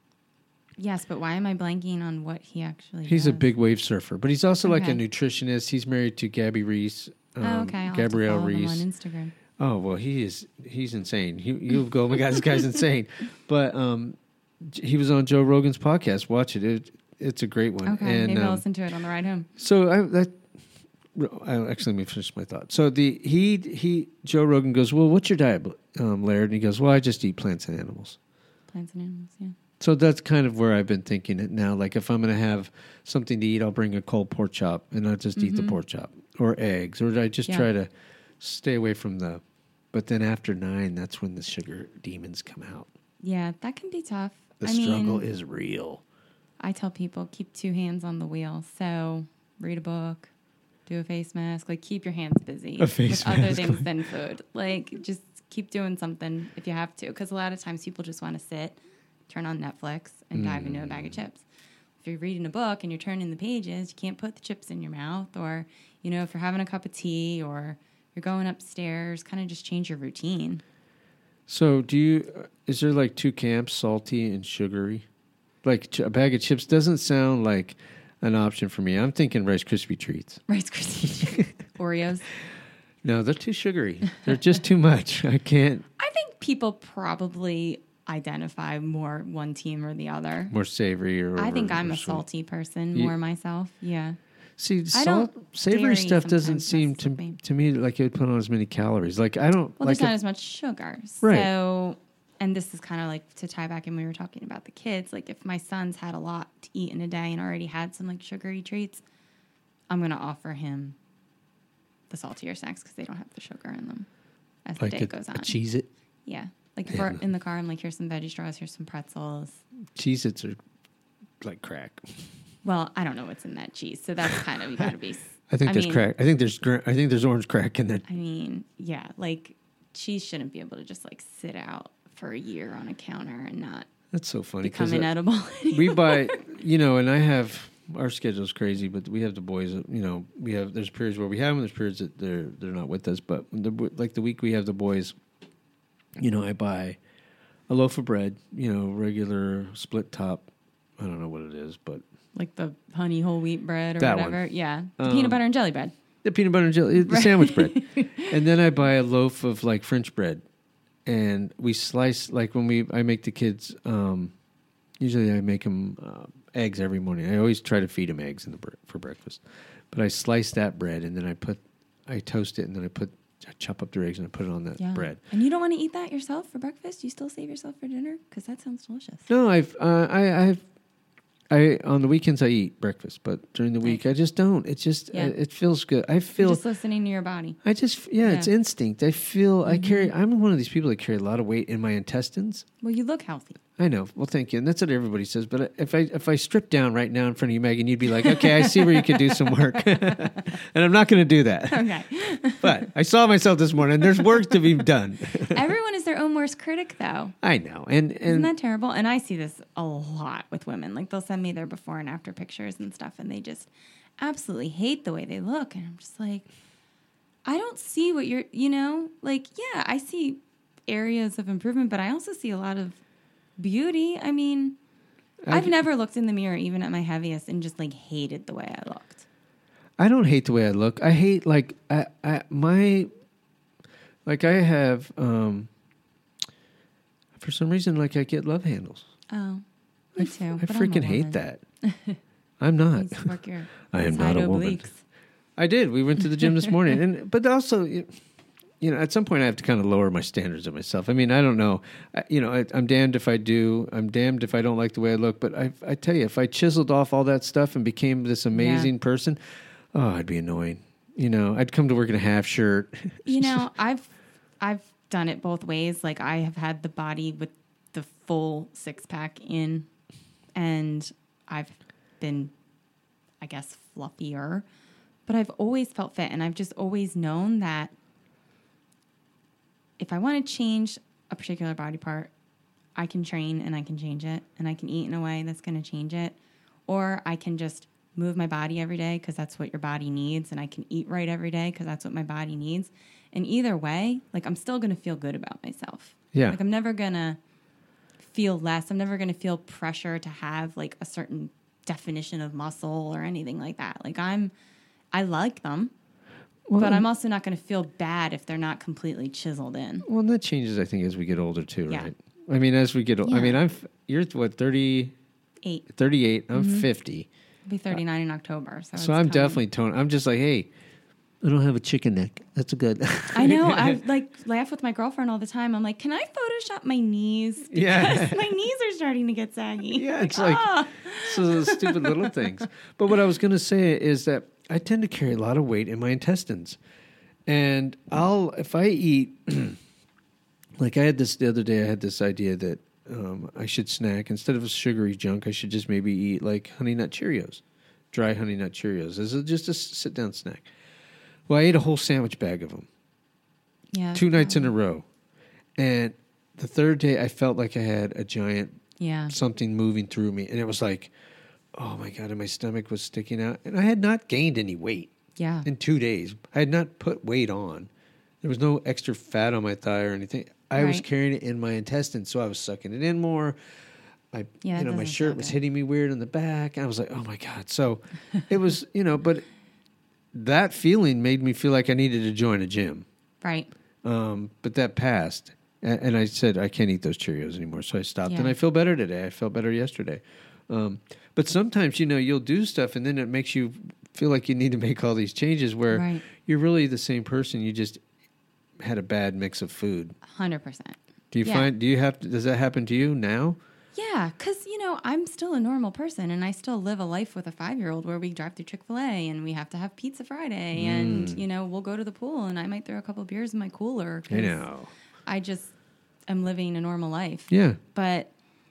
Yes, but why am I blanking on what he actually He's a does? big wave surfer, but he's also like a Okay. nutritionist. He's married to Gabby Reese. Um, Oh, okay. I'll Gabrielle have to follow Reese. them on Instagram. Oh well, he is he's insane. He, you'll go, oh my god, this guy's insane. But um, j- he was on Joe Rogan's podcast. Watch it. it it's a great one. Okay, and maybe I'll um, listen to it on the ride home. so I, that I actually let me finish my thought. So the he he Joe Rogan goes, well, what's your diet, um, Laird? And he goes, well, I just eat plants and animals. Plants and animals, yeah. So that's kind of where I've been thinking it now. Like if I'm going to have something to eat, I'll bring a cold pork chop and I'll just mm-hmm. eat the pork chop or eggs, or I just yeah. try to stay away from the. But then after nine, that's when the sugar demons come out. Yeah, that can be tough. The I struggle mean, is real. I tell people keep two hands on the wheel. So read a book. Do a face mask. Like, keep your hands busy a face with mask. other things than food. Like, just keep doing something if you have to. Because a lot of times people just want to sit, turn on Netflix, and mm. dive into a bag of chips. If you're reading a book and you're turning the pages, you can't put the chips in your mouth. Or, you know, if you're having a cup of tea or you're going upstairs, kind of just change your routine. So, do you, is there like two camps, salty and sugary? Like, a bag of chips doesn't sound like an option for me. I'm thinking Rice Krispie treats. Rice Krispie treats. Oreos. No, they're too sugary. They're just too much. I can't. I think people probably identify more one team or the other. More savory or I think or, I'm or a sweet. salty person more yeah. myself. Yeah. See, salt, savory stuff doesn't seem to me. to me like it would put on as many calories. Like I don't. Well, like there's not a, as much sugar. Right. So, and this is kind of like to tie back in. We were talking about the kids. Like if my son's had a lot to eat in a day and already had some like sugary treats, I'm gonna offer him the saltier snacks because they don't have the sugar in them as like the day a, goes on. A Cheez-It? Yeah. Like if we're in the car, I'm like, here's some veggie straws, here's some pretzels. Cheez-Its are like crack. Well, I don't know what's in that cheese, so that's kind of you got to be. I think I there's mean, crack. I think there's I think there's orange crack in that. I mean, yeah, like cheese shouldn't be able to just like sit out for a year on a counter and not. That's so funny. Become inedible. We buy, you know, and I have our schedule's crazy, but we have the boys. You know, we have there's periods where we have them, there's periods that they're they're not with us. But the, like the week we have the boys, you know, I buy a loaf of bread, you know, regular split top. I don't know what it is, but. Like the honey whole wheat bread or that whatever. One. Yeah. The um, peanut butter and jelly bread. The peanut butter and jelly, the right. sandwich bread. And then I buy a loaf of like French bread. And we slice, like when we, I make the kids, um, usually I make them uh, eggs every morning. I always try to feed them eggs in the bre- for breakfast. But I slice that bread and then I put, I toast it and then I put, I chop up the eggs and I put it on that yeah. bread. And you don't want to eat that yourself for breakfast? You still save yourself for dinner? Because that sounds delicious. No, I've, uh, I, I've, I on the weekends I eat breakfast, but during the week nice. I just don't. It just yeah. it, it feels good. I feel You're just listening to your body. I just yeah, yeah. it's instinct. I feel mm-hmm. I carry. I'm one of these people that carry a lot of weight in my intestines. Well, you look healthy. I know. Well, thank you. And that's what everybody says. But if I if I strip down right now in front of you, Megan, you'd be like, okay, I see where you could do some work. And I'm not going to do that. Okay. But I saw myself this morning. There's work to be done. Everyone is their own worst critic, though. I know. And, and isn't that terrible? And I see this a lot with women. Like they'll send me their before and after pictures and stuff, and they just absolutely hate the way they look. And I'm just like, I don't see what you're, you know, like, yeah, I see areas of improvement, but I also see a lot of beauty. I mean, I I've never looked in the mirror, even at my heaviest, and just like hated the way I looked. I don't hate the way I look. I hate like I, I my like I have um for some reason like I get love handles. Oh, me I, too. I freaking hate that. I'm not. Work your I am not a obliques. woman. I did. We went to the gym this morning, and but also. It, You know, at some point I have to kind of lower my standards of myself. I mean, I don't know. I, you know, I, I'm damned if I do. I'm damned if I don't like the way I look. But I, I tell you, if I chiseled off all that stuff and became this amazing yeah. person, oh, I'd be annoying. You know, I'd come to work in a half shirt. You know, I've I've done it both ways. Like I have had the body with the full six pack in, and I've been, I guess, fluffier. But I've always felt fit, and I've just always known that. If I want to change a particular body part, I can train and I can change it, and I can eat in a way that's going to change it. Or I can just move my body every day because that's what your body needs, and I can eat right every day because that's what my body needs. And either way, like I'm still going to feel good about myself. Yeah. Like I'm never going to feel less. I'm never going to feel pressure to have like a certain definition of muscle or anything like that. Like I'm, I like them. Well, but I'm also not going to feel bad if they're not completely chiseled in. Well, that changes, I think, as we get older too, yeah. right? I mean, as we get older. Yeah. I mean, I'm you're what thirty-eight. thirty-eight. I'm mm-hmm. fifty. I'll be thirty-nine uh, in October. So, so I'm coming. definitely toned. I'm just like, hey, I don't have a chicken neck. That's a good. I know. I like laugh with my girlfriend all the time. I'm like, can I Photoshop my knees? Because Yeah. my knees are starting to get saggy. Yeah, it's like ah. so those stupid little things. But what I was going to say is that I tend to carry a lot of weight in my intestines, and I'll if I eat, like I had this the other day. I had this idea that um, I should snack instead of sugary junk. I should just maybe eat like Honey Nut Cheerios, dry Honey Nut Cheerios. As a, just a sit down snack. Well, I ate a whole sandwich bag of them. Yeah. Two nights in a row. And the third day, I felt like I had a giant Yeah. something moving through me. And it was like, oh, my God, and my stomach was sticking out. And I had not gained any weight Yeah. in two days. I had not put weight on. There was no extra fat on my thigh or anything. I was Right. carrying it in my intestines, so I was sucking it in more. I, Yeah, you it know, my doesn't shirt feel was good. hitting me weird in the back. I was like, oh, my God. So it was, you know, but that feeling made me feel like I needed to join a gym. Right. Um, but that passed. And, and I said, I can't eat those Cheerios anymore. So I stopped. Yeah. And I feel better today. I felt better yesterday. Um, but sometimes, you know, you'll do stuff and then it makes you feel like you need to make all these changes where Right. you're really the same person. You just had a bad mix of food. one hundred percent. Do you Yeah. find, do you have to, does that happen to you now? Yeah, because, you know, I'm still a normal person and I still live a life with a five-year-old where we drive through Chick-fil-A and we have to have Pizza Friday Mm. and, you know, we'll go to the pool and I might throw a couple of beers in my cooler. 'cause I know. I just am living a normal life. Yeah. But,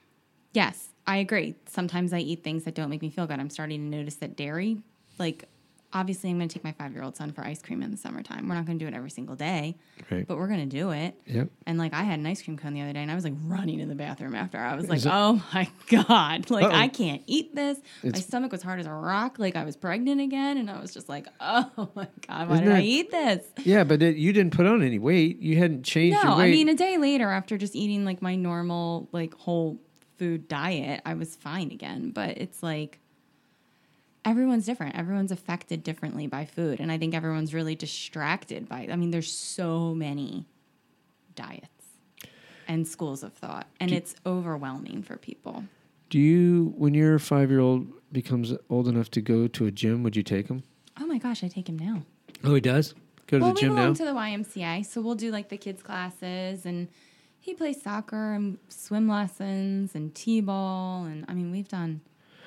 yes, I agree. Sometimes I eat things that don't make me feel good. I'm starting to notice that dairy, like, obviously I'm going to take my five-year-old son for ice cream in the summertime. We're not going to do it every single day, Right. but we're going to do it. Yep. And like I had an ice cream cone the other day and I was like running in the bathroom after. I was like, Is it- oh my God. Like Uh-oh. I can't eat this. my It's- stomach was hard as a rock. Like I was pregnant again. And I was just like, oh my God, why Isn't did I that- eat this? Yeah, but it, you didn't put on any weight. You hadn't changed No, your weight. I mean, a day later after just eating like my normal, like whole food diet, I was fine again. But it's like, everyone's different. Everyone's affected differently by food. And I think everyone's really distracted by, I mean, there's so many diets and schools of thought, and it's overwhelming for people. Do you, when your five-year-old becomes old enough to go to a gym, would you take him? Oh my gosh, I take him now. Oh, he does? Go to Well, the gym we now? belong to the Y M C A, so we'll do like the kids' classes, and he plays soccer and swim lessons and t-ball, and I mean, we've done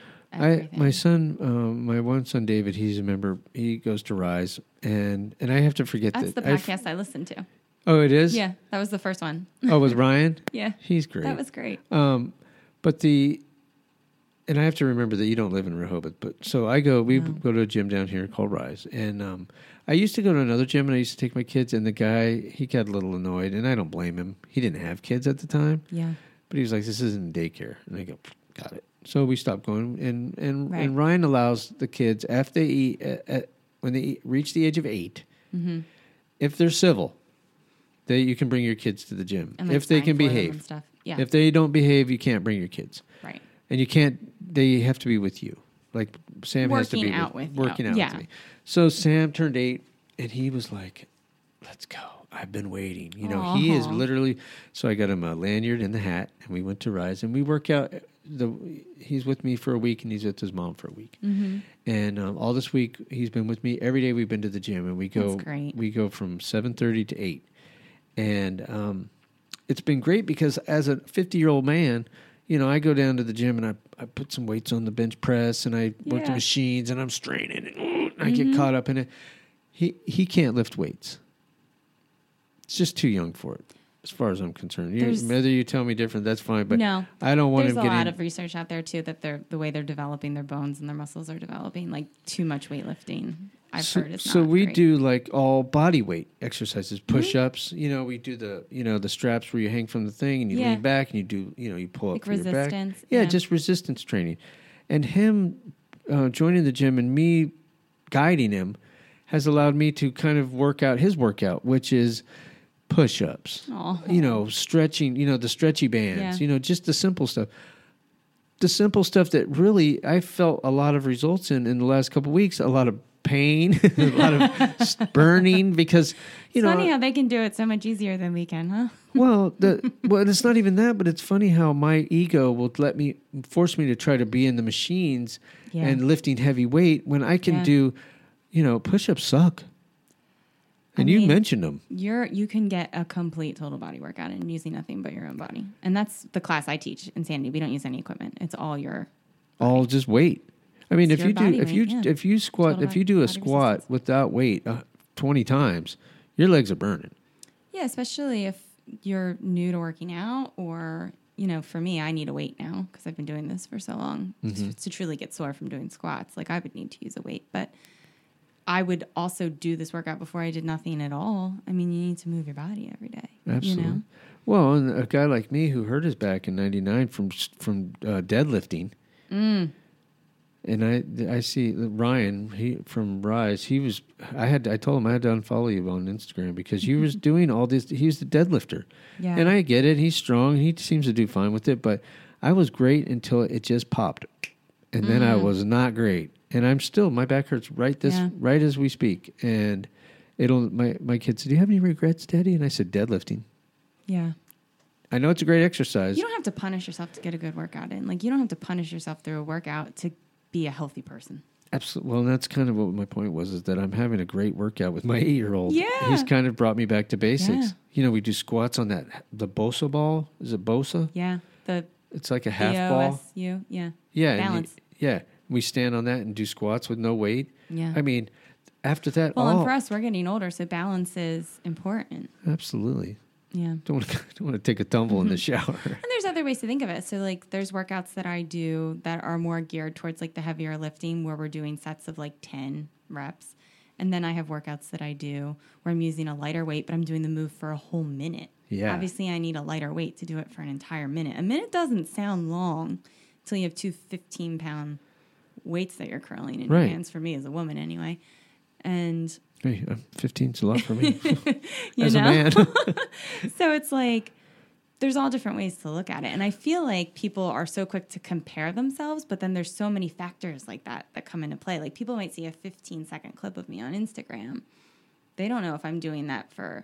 I, everything. my son, um, my one son, David, he's a member. He goes to Rise, and and I have to forget That's that. the I f- podcast I listened to. oh, it is? Yeah, that was the first one. Oh, with Ryan? Yeah, He's great. that was great. Um, but the, and I have to remember that you don't live in Rehoboth, but so I go, we No. go to a gym down here called Rise. And um, I used to go to another gym and I used to take my kids, and the guy, he got a little annoyed, and I don't blame him. He didn't have kids at the time, Yeah. but he was like, this isn't daycare. And I go, got it. So we stopped going, and, and, Right. and Ryan allows the kids, after they eat, uh, uh, when they eat, reach the age of eight, Mm-hmm. if they're civil, they you can bring your kids to the gym. And, like, if they sign can for them behave. and stuff. Yeah. If they don't behave, you can't bring your kids. Right. And you can't, they have to be with you. Like Sam has to Working be out with you. working out Yeah. with me. So Sam turned eight and he was like, let's go. I've been waiting. You know, he is Aw. literally, so I got him a lanyard and the hat and we went to Rise and we work out. The He's with me for a week and he's with his mom for a week. Mm-hmm. And um, all this week he's been with me. Every day we've been to the gym and we go, That's great. we go from seven thirty to eight. And um, it's been great because as a fifty-year-old man, you know, I go down to the gym and I, I put some weights on the bench press and I work the Yeah. machines and I'm straining and ooh, I get Mhm. caught up in it. He he can't lift weights. It's just too young for it, as far as I'm concerned. You, There's- whether you tell me different, that's fine. But no. I don't want There's him a getting. lot of research out there too that they're the way they're developing their bones and their muscles are developing, like too much weightlifting. I've so, heard it's so not we great. do like all body weight exercises, push ups. You know, we do the you know the straps where you hang from the thing and you Yeah. lean back and you do you know you pull Like up for your back. resistance, Yeah, yeah. just resistance training. And him uh, joining the gym and me guiding him has allowed me to kind of work out his workout, which is push ups. Aw. You know, stretching. You know, the stretchy bands. Yeah. You know, just the simple stuff. The simple stuff that really I felt a lot of results in in the last couple of weeks. A lot of pain, a lot of burning because you It's know. funny how they can do it so much easier than we can, huh? Well, the well, it's not even that, but it's funny how my ego will let me force me to try to be in the machines Yeah. and lifting heavy weight when I can Yeah. do, you know, push-ups suck. And I you mean, mentioned them. You're you can get a complete total body workout and using nothing but your own body. And that's the class I teach, Insanity. We don't use any equipment. It's all your body. All just weight. I mean, It's if your you do body if you weight, yeah. if you squat Total if you do a body squat resistance. without weight uh, twenty times, your legs are burning. Yeah, especially if you're new to working out, or, you know, for me, I need a weight now because I've been doing this for so long Mm-hmm. to, to truly get sore from doing squats. Like, I would need to use a weight, but I would also do this workout before I did nothing at all. I mean, you need to move your body every day. Absolutely. You know? Well, and a guy like me who hurt his back in ninety-nine from from uh, deadlifting. Mm. And I, I see Ryan he from Rise. He was. I had. I told him I had to unfollow you on Instagram because he was doing all this. He was the deadlifter, Yeah. and I get it. He's strong. He seems to do fine with it. But I was great until it just popped, and then I was not great. And I'm still. My back hurts right this Yeah. right as we speak. And it'll. My my kid said, "Do you have any regrets, Daddy?" And I said, "Deadlifting. Yeah. I know it's a great exercise. You don't have to punish yourself to get a good workout in. Like, you don't have to punish yourself through a workout to be a healthy person. Absolutely. Well, and that's kind of what my point was, is that I'm having a great workout with my eight-year-old. Yeah. He's kind of brought me back to basics. Yeah. You know, we do squats on that, the Bosa ball. Is it Bosa? Yeah. The It's like a half B O ball. S U. Yeah. Yeah. and Balance. you- yeah. We stand on that and do squats with no weight. Yeah. I mean, after that, Well, all, and for us, we're getting older, so balance is important. absolutely. Yeah. Don't want to, don't want to take a tumble in the shower. And there's other ways to think of it. So, like, there's workouts that I do that are more geared towards, like, the heavier lifting, where we're doing sets of, like, ten reps. And then I have workouts that I do where I'm using a lighter weight, but I'm doing the move for a whole minute. Yeah. Obviously, I need a lighter weight to do it for an entire minute. A minute doesn't sound long until you have two fifteen-pound weights that you're curling in Right. your hands, for me as a woman anyway. And Hey, I'm fifteen's a lot for me you as know? a man. So it's like there's all different ways to look at it. And I feel like people are so quick to compare themselves, but then there's so many factors like that that come into play. Like, people might see a fifteen second clip of me on Instagram. They don't know if I'm doing that for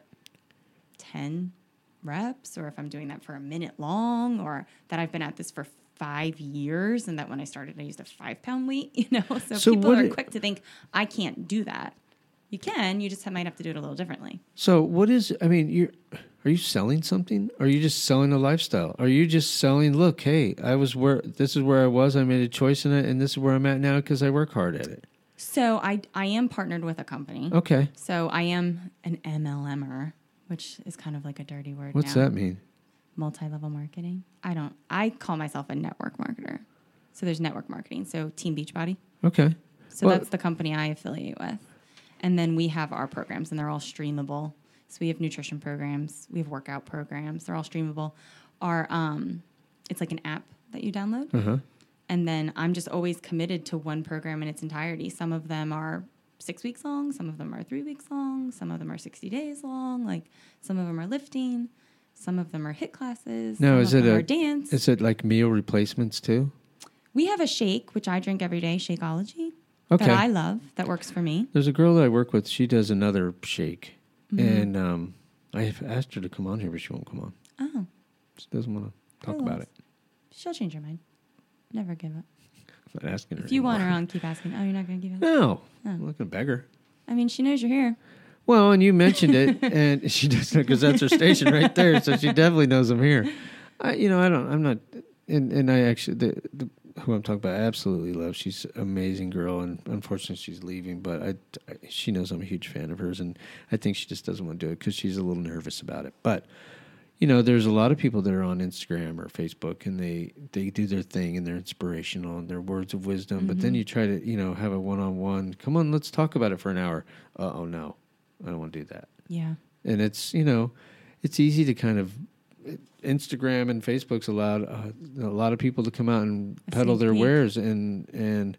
ten reps, or if I'm doing that for a minute long, or that I've been at this for five years and that when I started I used a five pound weight, you know? So, So people what are it- quick to think, I can't do that. You can, you just might have to do it a little differently. So what is, I mean, you're, are you selling something? Are you just selling a lifestyle? Are you just selling, look, hey, I was where, this is where I was, I made a choice in it, and this is where I'm at now because I work hard at it? So I, I am partnered with a company. Okay. So I am an M L M er, which is kind of like a dirty word What's now. that mean? Multi-level marketing. I don't, I call myself a network marketer. So there's network marketing. So Team Beachbody. Okay. So Well- that's the company I affiliate with. And then we have our programs, and they're all streamable. So we have nutrition programs, we have workout programs. They're all streamable. Our um, it's like an app that you download, Uh-huh. and then I'm just always committed to one program in its entirety. Some of them are six weeks long, some of them are three weeks long, some of them are sixty days long. Like, some of them are lifting, some of them are HIIT classes. Now, some is of it them a- are dance? Is it like meal replacements too? We have a shake, which I drink every day, Shakeology, Okay. that I love, that works for me. There's a girl that I work with, she does another shake. Mm-hmm. And um, I have asked her to come on here, but she won't come on. Oh, She doesn't want to talk Hello. about it. she'll change her mind. Never give up. I'm not asking her If you want her anymore. on, keep asking. Oh, you're not going to give up? No. Oh. I'm not going to beg her. I mean, she knows you're here. Well, and you mentioned it, and she doesn't, because that's her station right there, so she definitely knows I'm here. I, you know, I don't, I'm not, and, and I actually, the, the, who I'm talking about, I absolutely love. She's an amazing girl, and unfortunately she's leaving, but I, I, she knows I'm a huge fan of hers, and I think she just doesn't want to do it because she's a little nervous about it. But, you know, there's a lot of people that are on Instagram or Facebook, and they, they do their thing, and they're inspirational, and they're words of wisdom, mm-hmm. but then you try to, you know, have a one-on-one, come on, let's talk about it for an hour. Uh-oh, no, I don't want to do that. Yeah. And it's, you know, it's easy to kind of, Instagram and Facebook's allowed uh, a lot of people to come out and A peddle sneak their peek. wares, and and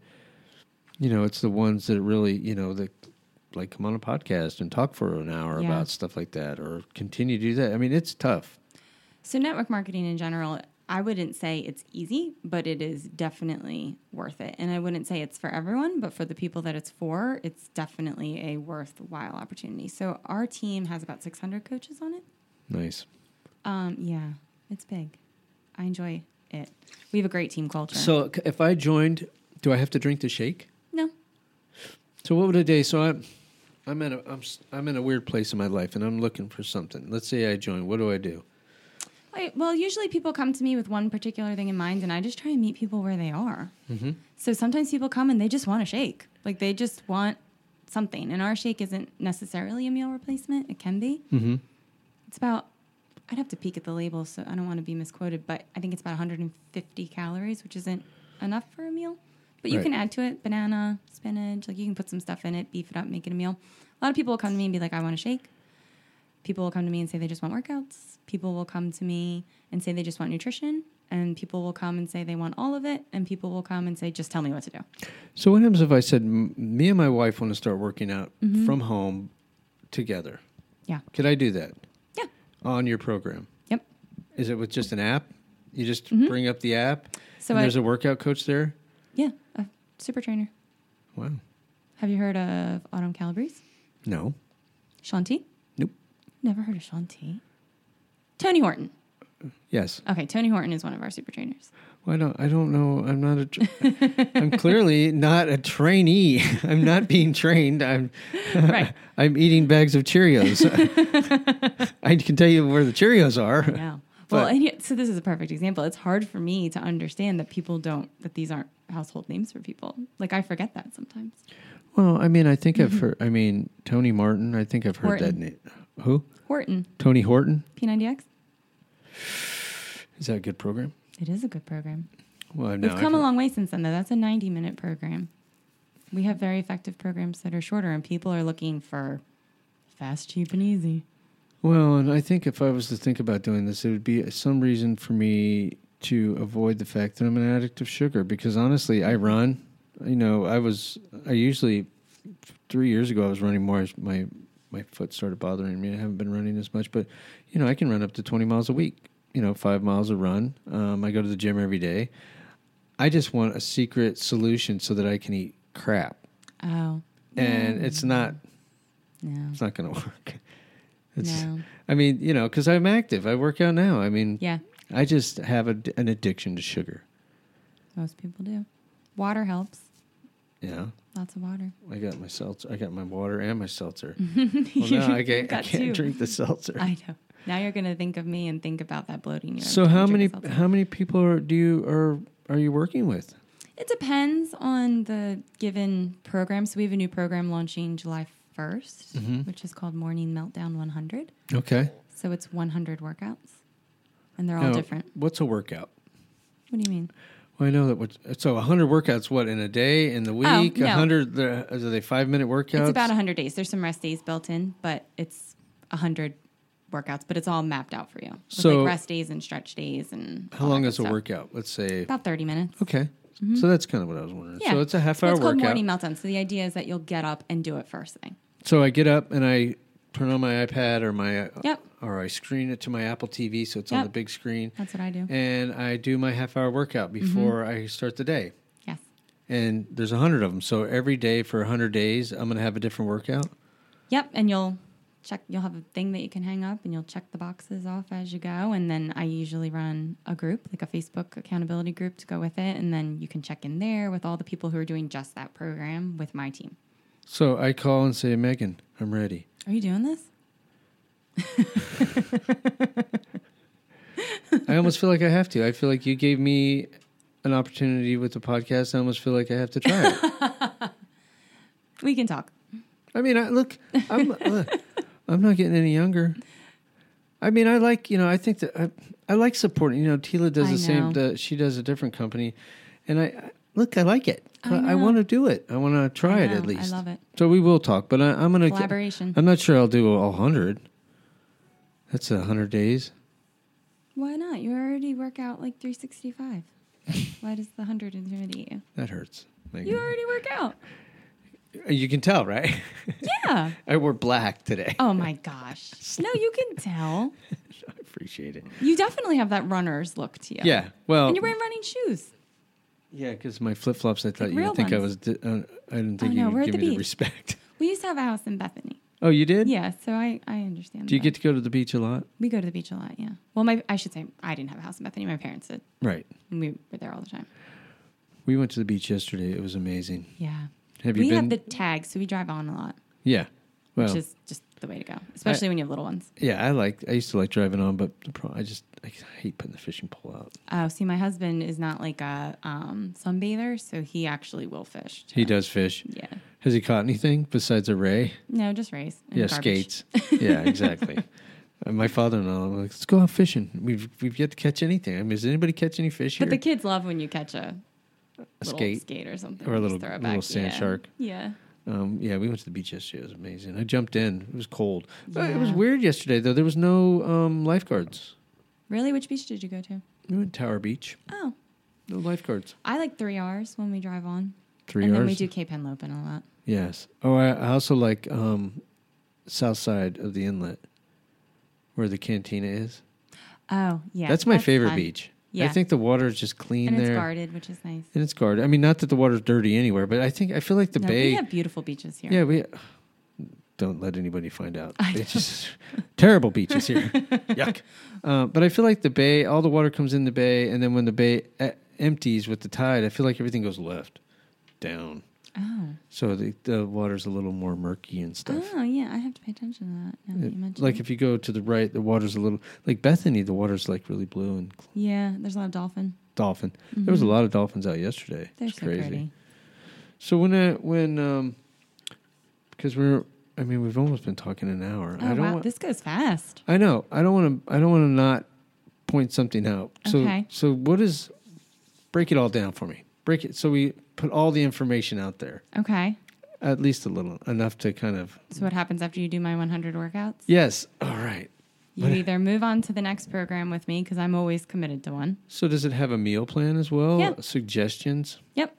you know, it's the ones that really, you know, that like come on a podcast and talk for an hour Yeah. about stuff like that, or continue to do that. I mean, it's tough. So network marketing in general, I wouldn't say it's easy, but it is definitely worth it. And I wouldn't say it's for everyone, but for the people that it's for, it's definitely a worthwhile opportunity. So our team has about six hundred coaches on it. Nice. Um, yeah, it's big. I enjoy it. We have a great team culture. So c- if I joined, do I have to drink the shake? No. So what would a day? So I, I'm in a I'm s- I'm in a weird place in my life, and I'm looking for something. Let's say I join. What do I do? I, well, usually people come to me with one particular thing in mind, and I just try and meet people where they are. Mm-hmm. So sometimes people come and they just want a shake. Like they just want something. And our shake isn't necessarily a meal replacement. It can be. Mm-hmm. It's about, I'd have to peek at the label, so I don't want to be misquoted, but I think it's about one hundred fifty calories, which isn't enough for a meal. But you Right. can add to it banana, spinach, like you can put some stuff in it, beef it up, make it a meal. A lot of people will come to me and be like, I want a shake. People will come to me and say they just want workouts. People will come to me and say they just want nutrition. And people will come and say they want all of it. And people will come and say, just tell me what to do. So what happens if I said, m- me and my wife want to start working out Mm-hmm. from home together? Yeah. Could I do that? Yeah. On your program? Yep. Is it with just an app? You just Mhm. bring up the app, So and I, there's a workout coach there? yeah, a super trainer. Wow. Have you heard of Autumn Calabrese? No. Shanti? Nope. Never heard of Shanti. Tony Horton. Yes. Okay, Tony Horton is one of our super trainers. Well, I don't, I don't know. I'm not a, tra- I'm clearly not a trainee. I'm not being trained. I'm, Right. I'm eating bags of Cheerios. I can tell you where the Cheerios are. Yeah. Well, But- and yet, so this is a perfect example. It's hard for me to understand that people don't, that these aren't household names for people. Like, I forget that sometimes. Well, I mean, I think I've heard, I mean, Tony Martin, I think I've heard Horton. that name. Who? Horton, Tony Horton? P ninety X. Is that a good program? It is a good program. Well, no. We've come a long way since then, though. That's a ninety-minute program. We have very effective programs that are shorter, and people are looking for fast, cheap, and easy. Well, and I think if I was to think about doing this, it would be some reason for me to avoid the fact that I'm an addict of sugar. Because honestly, I run. You know, I was, I usually, three years ago, I was running more. My my foot started bothering me. I haven't been running as much. But, you know, I can run up to twenty miles a week. You know, five miles a run. Um, I go to the gym every day. I just want a secret solution so that I can eat crap. Oh. And No. it's not, No. it's not going to work. It's, No. I mean, you know, because I'm active. I work out now. I mean, Yeah, I just have a, an addiction to sugar. most people do. Water helps. Yeah. Lots of water. I got my seltzer. I got my water and my seltzer. You Well, now I can't, I got can't two. drink the seltzer. I know. Now you're going to think of me and think about that bloating. You So every time how you many drink a seltzer. how many people are do you are are you working with? It depends on the given program. So we have a new program launching July first, Mhm. which is called Morning Meltdown one hundred. Okay. So it's one hundred workouts, and they're all Now, different. What's a workout? What do you mean? Well, I know that. What, so one hundred workouts. What in a day, in the week? Oh, no. one hundred. Are they five minute workouts? It's about one hundred days. There's some rest days built in, but it's one hundred workouts, but it's all mapped out for you. With So- like rest days and stretch days and How all long that is good a stuff. workout? Let's say. About thirty minutes. Okay. So that's kind of what I was wondering. Yeah. So it's a half So hour it's called workout. Morning Meltdown. So the idea is that you'll get up and do it first thing. So I get up and I turn on my iPad or my Yep. or I screen it to my Apple T V so it's on Yep. the big screen, That's what I do. and I do my half hour workout before Mm-hmm. I start the day. Yes. And there's a hundred of them, so every day for a hundred days, I'm going to have a different workout. Yep, and you'll check. You'll have a thing that you can hang up, and you'll check the boxes off as you go. And then I usually run a group, like a Facebook accountability group, to go with it. And then you can check in there with all the people who are doing just that program with my team. So I call and say, Megan, I'm ready. Are you doing this? I almost feel like I have to. I feel like you gave me an opportunity with the podcast. I almost feel like I have to try it. We can talk. I mean, I, look, I'm, uh, I'm not getting any younger. I mean, I like, you know, I think that I, I like supporting, you know, Tila does I the same, know. the, she does a different company. And I, I look, I like it. I I, know. want to do it. I want to try I it at know, least. I love it. So we will talk, but I, I'm going to, Collaboration. I'm not sure I'll do all hundred. That's a hundred days. Why not? You already work out like three sixty-five. Why does the one hundred intimidate you? That hurts. Megan. You already work out. You can tell, right? Yeah. I wore black today. Oh my gosh. No, you can tell. I appreciate it. You definitely have that runner's look to you. Yeah. Well, And you're wearing running shoes. yeah, because my flip flops, I thought you real would think I was. ones. Di- uh, I didn't think Oh, you no, we're would at give the me the beach. respect. We used to have a house in Bethany. Oh, you did? Yeah, so I, I understand. Do you that. get to go to the beach a lot? We go to the beach a lot, yeah. Well, my I should say I didn't have a house in Bethany. My parents did. Right. And we were there all the time. We went to the beach yesterday. It was amazing. Yeah. Have you we been? have the tag, so we drive on a lot. Yeah. Well, which is just the way to go, especially I, when you have little ones. Yeah, I like. I used to like driving on, but the pro- I just I hate putting the fishing pole out. Oh, see, my husband is not like a um, sunbather, so he actually will fish. Too. He does fish. Yeah. Has he caught anything besides a ray? No, just rays. Yeah, garbage. skates. Yeah, exactly. uh, my father-in-law, like, let's go out fishing. We've we've yet to catch anything. I mean, does anybody catch any fish here? But the kids love when you catch a, a little skate, skate or something, or a little, throw it little back. sand yeah. shark. Yeah. Um, yeah, we went to the beach yesterday. It was amazing. I jumped in. It was cold. Yeah. It was weird yesterday, though. There was no um, lifeguards. Really? Which beach did you go to? We went to Tower Beach. Oh. No lifeguards. I like three hours when we drive on. Three and hours? And then we do Cape Henlope and all that. Yes. Oh, I, I also like um, south side of the inlet where the cantina is. Oh, yeah. That's my that's favorite fun. beach. Yeah. I think the water is just clean and there. And it's guarded, which is nice. And it's guarded. I mean, not that the water's dirty anywhere, but I think, I feel like the no, bay. we have beautiful beaches here. Yeah, we. Don't let anybody find out. I It's just terrible beaches here. Yuck. Uh, but I feel like the bay, all the water comes in the bay, and then when the bay e- empties with the tide, I feel like everything goes left, down. Oh. So the, the water's a little more murky and stuff. Oh, yeah. I have to pay attention to that now that you mentioned Like it. if you go to the right, the water's a little, like Bethany, the water's like really blue and Yeah, there's a lot of dolphin. dolphin. Mm-hmm. There was a lot of dolphins out yesterday. They're it's so crazy. pretty. So when, I, when, um, because we're, I mean, we've almost been talking an hour. Oh, I don't wow. want, This goes fast. I know. I don't want to. I don't want to not point something out. So, Okay. so what is? Break it all down for me. Break it. So we put all the information out there, Okay. at least a little, enough to kind of. So what happens after you do my one hundred workouts? Yes. All right. You But- either move on to the next program with me because I'm always committed to one. So does it have a meal plan as well? Yeah. Suggestions? Yep.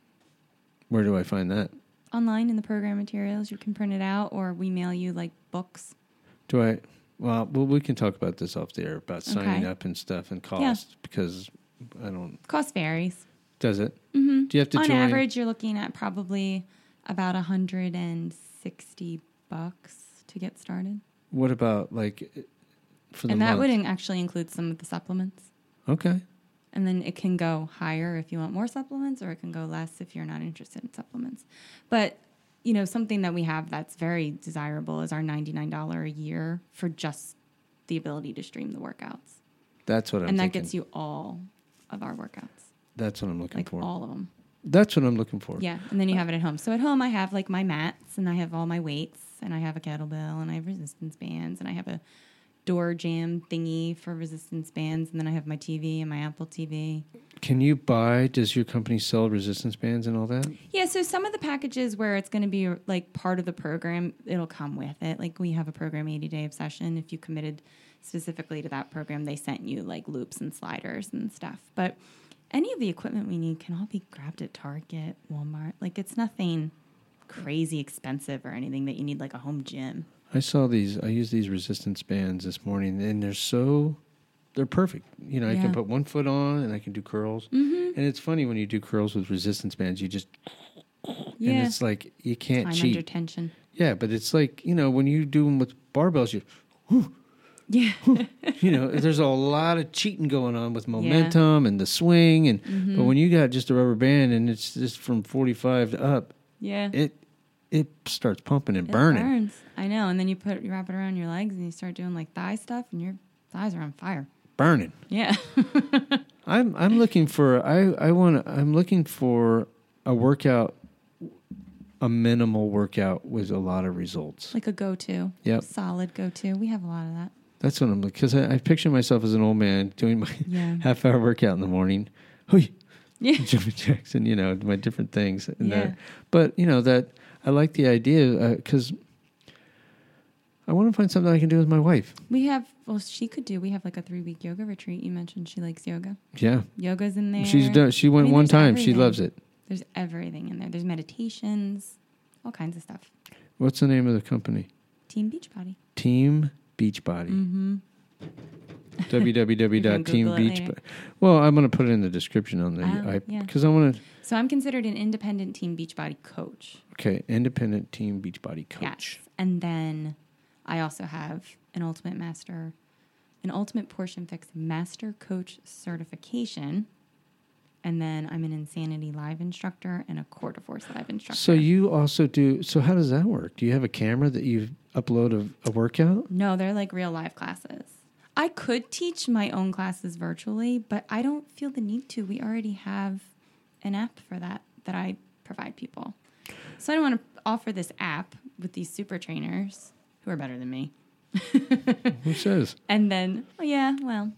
Where do I find that? Online in the program materials, you can print it out, or we mail you like books. Do I? Well, well, we can talk about this off the air about signing Okay. up and stuff and Yeah. cost because I don't. Cost varies. Does it? Mm-hmm. Do you have to On join? average, you're looking at probably about one hundred sixty bucks to get started. What about like for the And that month? would in- actually include some of the supplements. Okay. And then it can go higher if you want more supplements, or it can go less if you're not interested in supplements. But, you know, something that we have that's very desirable is our ninety-nine dollars a year for just the ability to stream the workouts. That's what I'm and that thinking. gets you all of our workouts, That's what I'm looking like for. all of them. That's what I'm looking for. Yeah, and then you have it at home. So at home, I have like my mats, and I have all my weights, and I have a kettlebell, and I have resistance bands, and I have a door jam thingy for resistance bands, and then I have my T V and my Apple T V. Can you buy, does your company sell resistance bands and all that? Yeah, so some of the packages where it's going to be like part of the program, it'll come with it. Like we have a program eighty day Obsession. If you committed specifically to that program, they sent you like loops and sliders and stuff. But any of the equipment we need can all be grabbed at Target, Walmart. Like it's nothing crazy expensive or anything that you need like a home gym. I saw these, I used these resistance bands this morning and they're so, they're perfect. You know, I Yeah. can put one foot on and I can do curls. Mm-hmm. And it's funny when you do curls with resistance bands, you just, Yeah. and it's like, you can't Time cheat. under tension. Yeah, but it's like, you know, when you do them with barbells, you, Yeah. you know, there's a lot of cheating going on with momentum and the swing. And, Mm-hmm. but when you got just a rubber band and it's just from forty-five to up, Yeah. it, it starts pumping and It burning. burns. I know. And then you put you wrap it around your legs and you start doing like thigh stuff and your thighs are on fire. Burning. Yeah. I'm I'm looking for I I want I'm looking for a workout, a minimal workout with a lot of results. Like a go-to. Yep. Solid go-to. We have a lot of that. That's what I'm looking, because I, I picture myself as an old man doing my Yeah. half hour workout in the morning. Hui, Yeah. jumping jacks and you know my different things. And Yeah. that, but you know that I like the idea because I want to find something I can do with my wife. We have, well, she could do, we have like a three-week yoga retreat. You mentioned she likes yoga. Yeah, Yoga's in there. she's done. She went I mean, one there's time. She everything. loves it. There's everything in there. There's meditations, all kinds of stuff. What's the name of the company? Team Beachbody. Team Beachbody. Mm-hmm. w w w dot team Google it beach. later. Well, I'm going to put it in the description on the Oh, I yeah. because I want to. So I'm considered an independent Team Beachbody coach. Okay, independent Team Beachbody coach. Yes. And then I also have an Ultimate Master, an Ultimate Portion Fix Master Coach certification. And then I'm an Insanity Live instructor and a Core to Force Live instructor. So you also do, so how does that work? Do you have a camera that you upload a, a workout? No, they're like real live classes. I could teach my own classes virtually, but I don't feel the need to. We already have an app for that that I provide people. So I don't want to offer this app with these super trainers who are better than me. Who says? And then, oh yeah, well,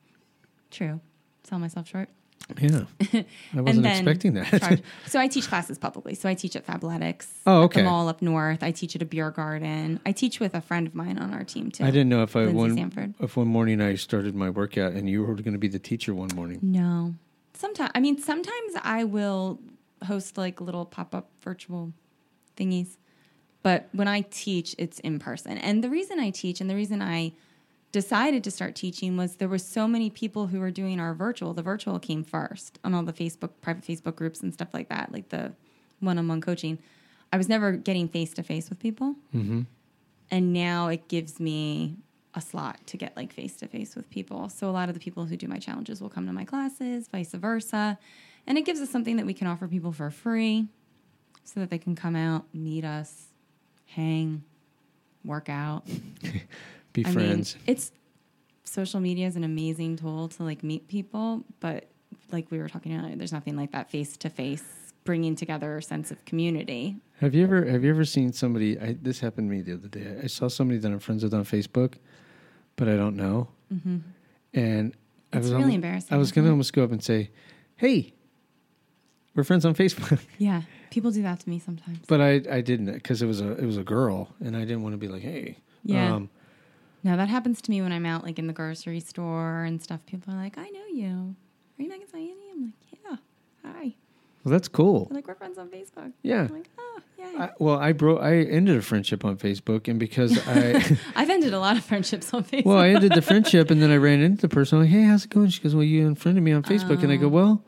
true. Sell myself short. Yeah. I wasn't expecting that. charge. So I teach classes publicly. So I teach at Fabletics. Oh, okay. At the mall up north. I teach at a beer garden. I teach with a friend of mine on our team too. I didn't know if I Lindsay one Sanford. if one morning I started my workout and you were going to be the teacher one morning. No. Sometimes, I mean, sometimes I will host like little pop-up virtual thingies. But when I teach, it's in person. And the reason I teach and the reason I decided to start teaching was there were so many people who were doing our virtual. The virtual came first on all the Facebook, private Facebook groups and stuff like that, like the one-on-one coaching. I was never getting face-to-face with people. Mm-hmm. And now it gives me a slot to get like face-to-face with people. So a lot of the people who do my challenges will come to my classes, vice versa. And it gives us something that we can offer people for free so that they can come out, meet us, hang, work out. Be I friends. mean, it's social media is an amazing tool to like meet people, but like we were talking earlier, there's nothing like that face to face bringing together a sense of community. Have you ever have you ever seen somebody? I, this happened to me the other day. I saw somebody that I'm friends with on Facebook, but I don't know. Mm-hmm. And I it's was really almost, embarrassing. I was going to almost go up and say, "Hey, we're friends on Facebook." Yeah, people do that to me sometimes. But I I didn't because it was a it was a girl, and I didn't want to be like, "Hey." Yeah. Um, No, that happens to me when I'm out, like in the grocery store and stuff. People are like, "I know you. Are you Megan Sayani?" I'm like, "Yeah, hi." well, that's cool. They're like, "We're friends on Facebook." Yeah. I'm like, "Oh, yeah." I, well, I broke. I ended a friendship on Facebook, and because I, I've ended a lot of friendships on Facebook. well, I ended the friendship, and then I ran into the person. I'm like, "Hey, how's it going?" She goes, "Well, you unfriended me on Facebook," and I go, "Well,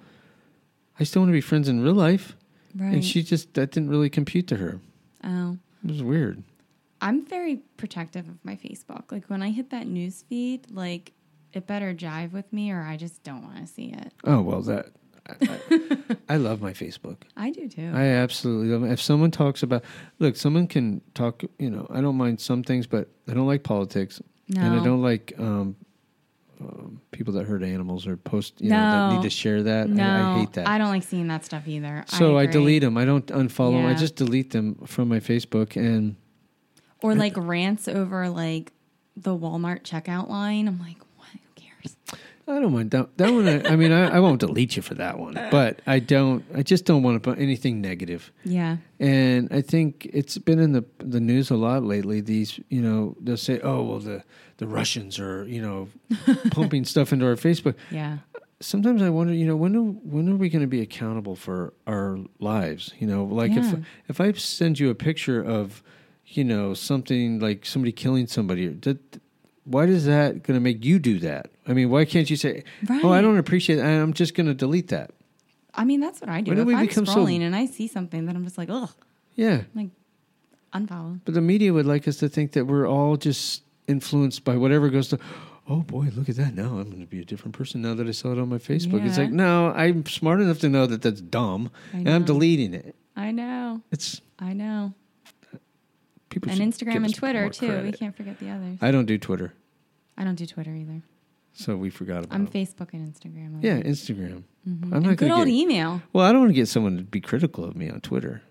I still want to be friends in real life," right. and she just that didn't really compute to her. Oh. It was weird. I'm very protective of my Facebook. Like when I hit that news feed, like it better jive with me or I just don't want to see it. Oh well, that I, I, I love my Facebook. I do too. I absolutely love it. If someone talks about, look, someone can talk. You know, I don't mind some things, but I don't like politics, no. and I don't like um, um, people that hurt animals or post. You no. know, that need to share that. No, I, I hate that. I don't like seeing that stuff either. So I, I I delete them. I don't unfollow them. I Yeah. just delete them from my Facebook and. Or like rants over like the Walmart checkout line. I'm like, what? Who cares? I don't mind that, that one. I, I mean, I, I won't delete you for that one, but I don't. I just don't want to put anything negative. Yeah. And I think it's been in the the news a lot lately. These, you know, they'll say, "Oh, well, the the Russians are, you know, pumping stuff into our Facebook." Yeah. Sometimes I wonder, you know, when are, when are we going to be accountable for our lives? You know, like Yeah. if if I send you a picture of, you know, something like somebody killing somebody, that, why is that going to make you do that? I mean, why can't you say, Right. "Oh, I don't appreciate it. I'm just going to delete that." I mean, that's what I do. When do If we I'm become so- scrolling and I see something that I'm just like, ugh, Yeah. like unfollow. But the media would like us to think that we're all just influenced by whatever goes to, "Oh boy, look at that. Now I'm going to be a different person now that I saw it on my Facebook." It's Yeah. like, no, I'm smart enough to know that that's dumb, I and I'm know. deleting it. I know. It's I know. people And should Instagram give and us Twitter more too. We credit. can't forget the others. I don't do Twitter, I don't do Twitter either. so we forgot about I'm it. Facebook and Instagram. I Yeah, think. Instagram. Mhm. I'm not And good gonna old get, email. Well, I don't want to get someone to be critical of me on Twitter.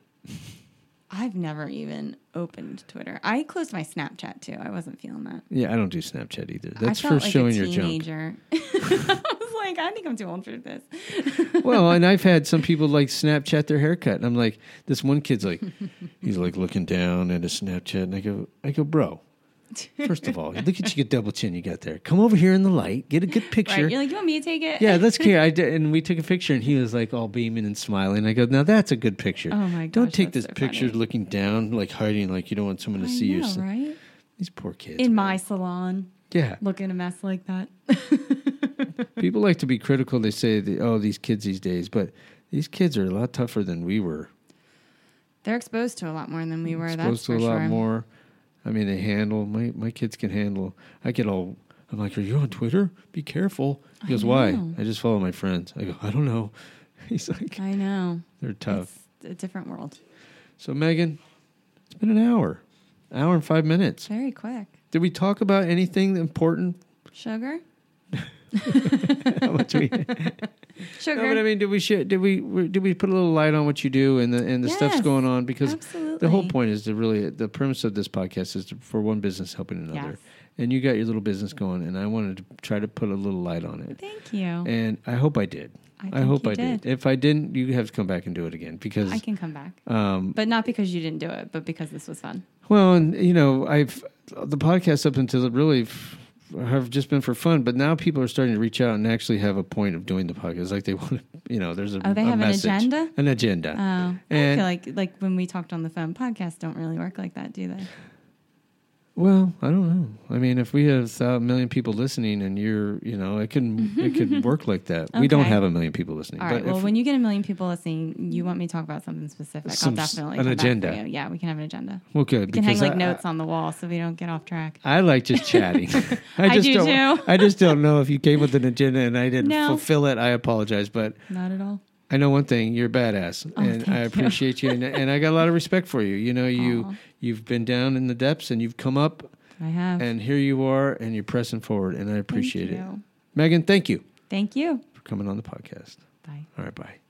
I've never even opened Twitter. I closed my Snapchat too. I wasn't feeling that. Yeah, I don't do Snapchat either. That's I for felt like showing a your junk. teenager. I was like, I think I'm too old for this. Well, and I've had some people like Snapchat their haircut, and I'm like, this one kid's like, he's like looking down at his Snapchat, and I go, I go, bro. First of all, look at you, get double chin you got there. Come over here in the light, get a good picture. Right? You're like, you want me to take it? Yeah, that's clear. I did, and we took a picture, and he was like all beaming and smiling. I go, now that's a good picture. Oh my gosh, Don't take this that's so picture funny. looking down, like hiding, like you don't want someone to I see know, you. right? These poor kids. In man. my salon, yeah, looking a mess like that. people like to be critical. They say, that, oh, these kids these days, but these kids are a lot tougher than we were. They're exposed to a lot more than we were. Exposed That's to for a lot sure. more. I mean, they handle my my kids can handle. I get all. I'm like, are you on Twitter? Be careful. He goes, I why? know. I just follow my friends. I go, I don't know. He's like, I know. They're tough. It's a different world. So, Megan, it's been an hour. Hour and five minutes. Very quick. Did we talk about anything important? Sugar? How much we... Sugar. No, but I mean, did we share, did we did we put a little light on what you do and the and the Yes, stuff's going on? Because absolutely. the whole point is to really the premise of this podcast is to, for one business helping another, Yes. and you got your little business going, and I wanted to try to put a little light on it. Thank you. And I hope I did. I, I think hope you I did. If I didn't, you have to come back and do it again because I can come back, um, but not because you didn't do it, but because this was fun. well, and you know, I've the podcast up until really. F- have just been for fun, but now people are starting to reach out and actually have a point of doing the podcast. Like they want to, you know, there's a, Oh, they a have message, an agenda? an agenda. Oh, And- I feel like like when we talked on the phone, podcasts don't really work like that, do they? Well, I don't know. I mean, if we have a million people listening and you're, you know, it can it could work like that. We don't Okay. have a million people listening. All right. but Well, if, when you get a million people listening, you want me to talk about something specific. Some I'll s- definitely an come agenda. Back for you. Yeah, we can have an agenda. well, good. We can hang because like I, notes on the wall so we don't get off track. I, I like just chatting. I just do don't, too. I just don't know if you came with an agenda and I didn't No. fulfill it. I apologize, but Not at all. I know one thing: you're a badass, Oh, and thank I you. appreciate you, and, and I got a lot of respect for you. You know, you Aw. you've been down in the depths and you've come up. I have. And here you are, and you're pressing forward, and I appreciate Thank it. you. Megan, thank you Thank you. for coming on the podcast. Bye. All right, bye.